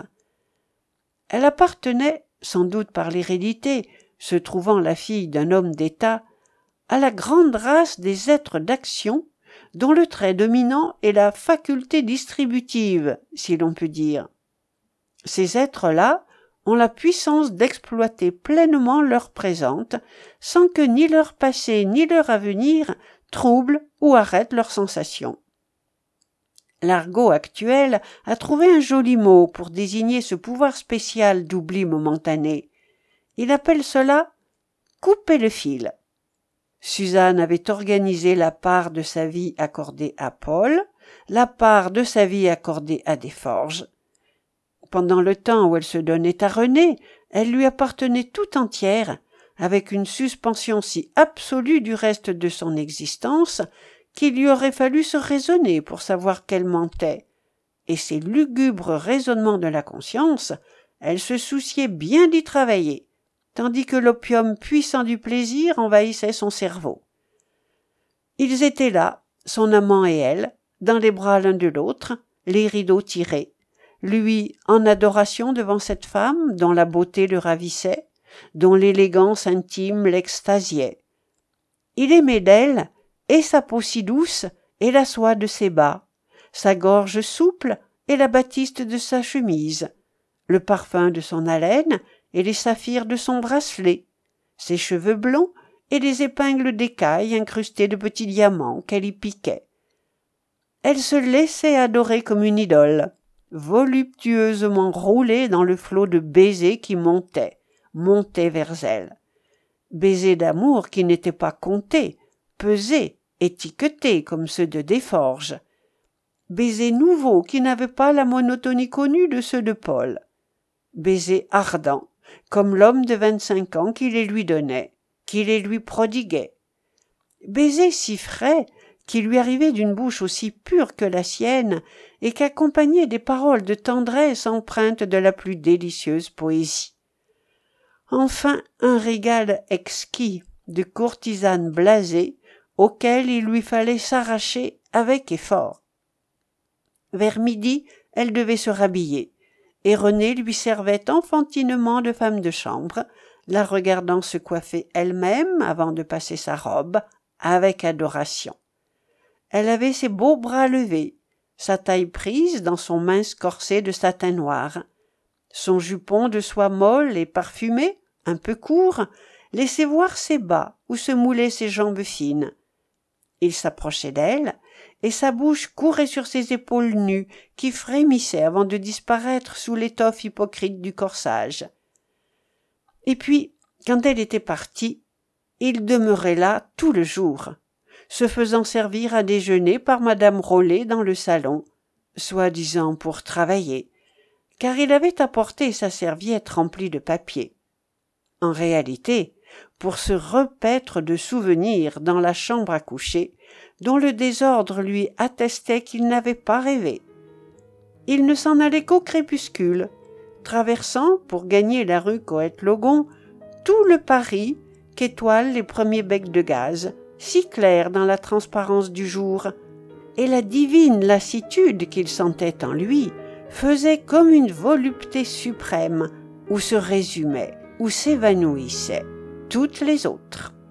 Elle appartenait, sans doute par l'hérédité, se trouvant la fille d'un homme d'État, à la grande race des êtres d'action dont le trait dominant est la faculté distributive, si l'on peut dire. Ces êtres-là, ont la puissance d'exploiter pleinement l'heure présente, sans que ni leur passé ni leur avenir troublent ou arrêtent leurs sensations. L'argot actuel a trouvé un joli mot pour désigner ce pouvoir spécial d'oubli momentané. Il appelle cela « couper le fil ». Suzanne avait organisé la part de sa vie accordée à Paul, la part de sa vie accordée à Desforges. Pendant le temps où elle se donnait à René, elle lui appartenait tout entière, avec une suspension si absolue du reste de son existence qu'il lui aurait fallu se raisonner pour savoir qu'elle mentait. Et ces lugubres raisonnements de la conscience, elle se souciait bien d'y travailler, tandis que l'opium puissant du plaisir envahissait son cerveau. Ils étaient là, son amant et elle, dans les bras l'un de l'autre, les rideaux tirés, lui en adoration devant cette femme dont la beauté le ravissait, dont l'élégance intime l'extasiait. Il aimait d'elle, et sa peau si douce, et la soie de ses bas, sa gorge souple, et la batiste de sa chemise, le parfum de son haleine, et les saphirs de son bracelet, ses cheveux blonds, et les épingles d'écaille incrustées de petits diamants qu'elle y piquait. Elle se laissait adorer comme une idole, voluptueusement roulée dans le flot de baisers qui montaient, montaient vers elle. Baisers d'amour qui n'étaient pas comptés, pesés, étiquetés comme ceux de Desforges. Baisers nouveaux qui n'avaient pas la monotonie connue de ceux de Paul. Baisers ardents, comme l'homme de vingt-cinq ans qui les lui donnait, qui les lui prodiguait. Baisers si frais, qui lui arrivaient d'une bouche aussi pure que la sienne, et qu'accompagnaient des paroles de tendresse empreintes de la plus délicieuse poésie. Enfin, un régal exquis de courtisane blasée, auquel il lui fallait s'arracher avec effort. Vers midi, elle devait se rhabiller, et Renée lui servait enfantinement de femme de chambre, la regardant se coiffer elle-même avant de passer sa robe, avec adoration. Elle avait ses beaux bras levés, sa taille prise dans son mince corset de satin noir. Son jupon de soie molle et parfumée, un peu court, laissait voir ses bas où se moulaient ses jambes fines. Il s'approchait d'elle, et sa bouche courait sur ses épaules nues qui frémissaient avant de disparaître sous l'étoffe hypocrite du corsage. Et puis, quand elle était partie, il demeurait là tout le jour, se faisant servir à déjeuner par madame Rollet dans le salon, soi-disant pour travailler, car il avait apporté sa serviette remplie de papier. En réalité, pour se repaître de souvenirs dans la chambre à coucher, dont le désordre lui attestait qu'il n'avait pas rêvé. Il ne s'en allait qu'au crépuscule, traversant, pour gagner la rue Coët-Logon, tout le Paris qu'étoilent les premiers becs de gaz, si clairs dans la transparence du jour, et la divine lassitude qu'il sentait en lui faisait comme une volupté suprême où se résumaient, où s'évanouissaient toutes les autres.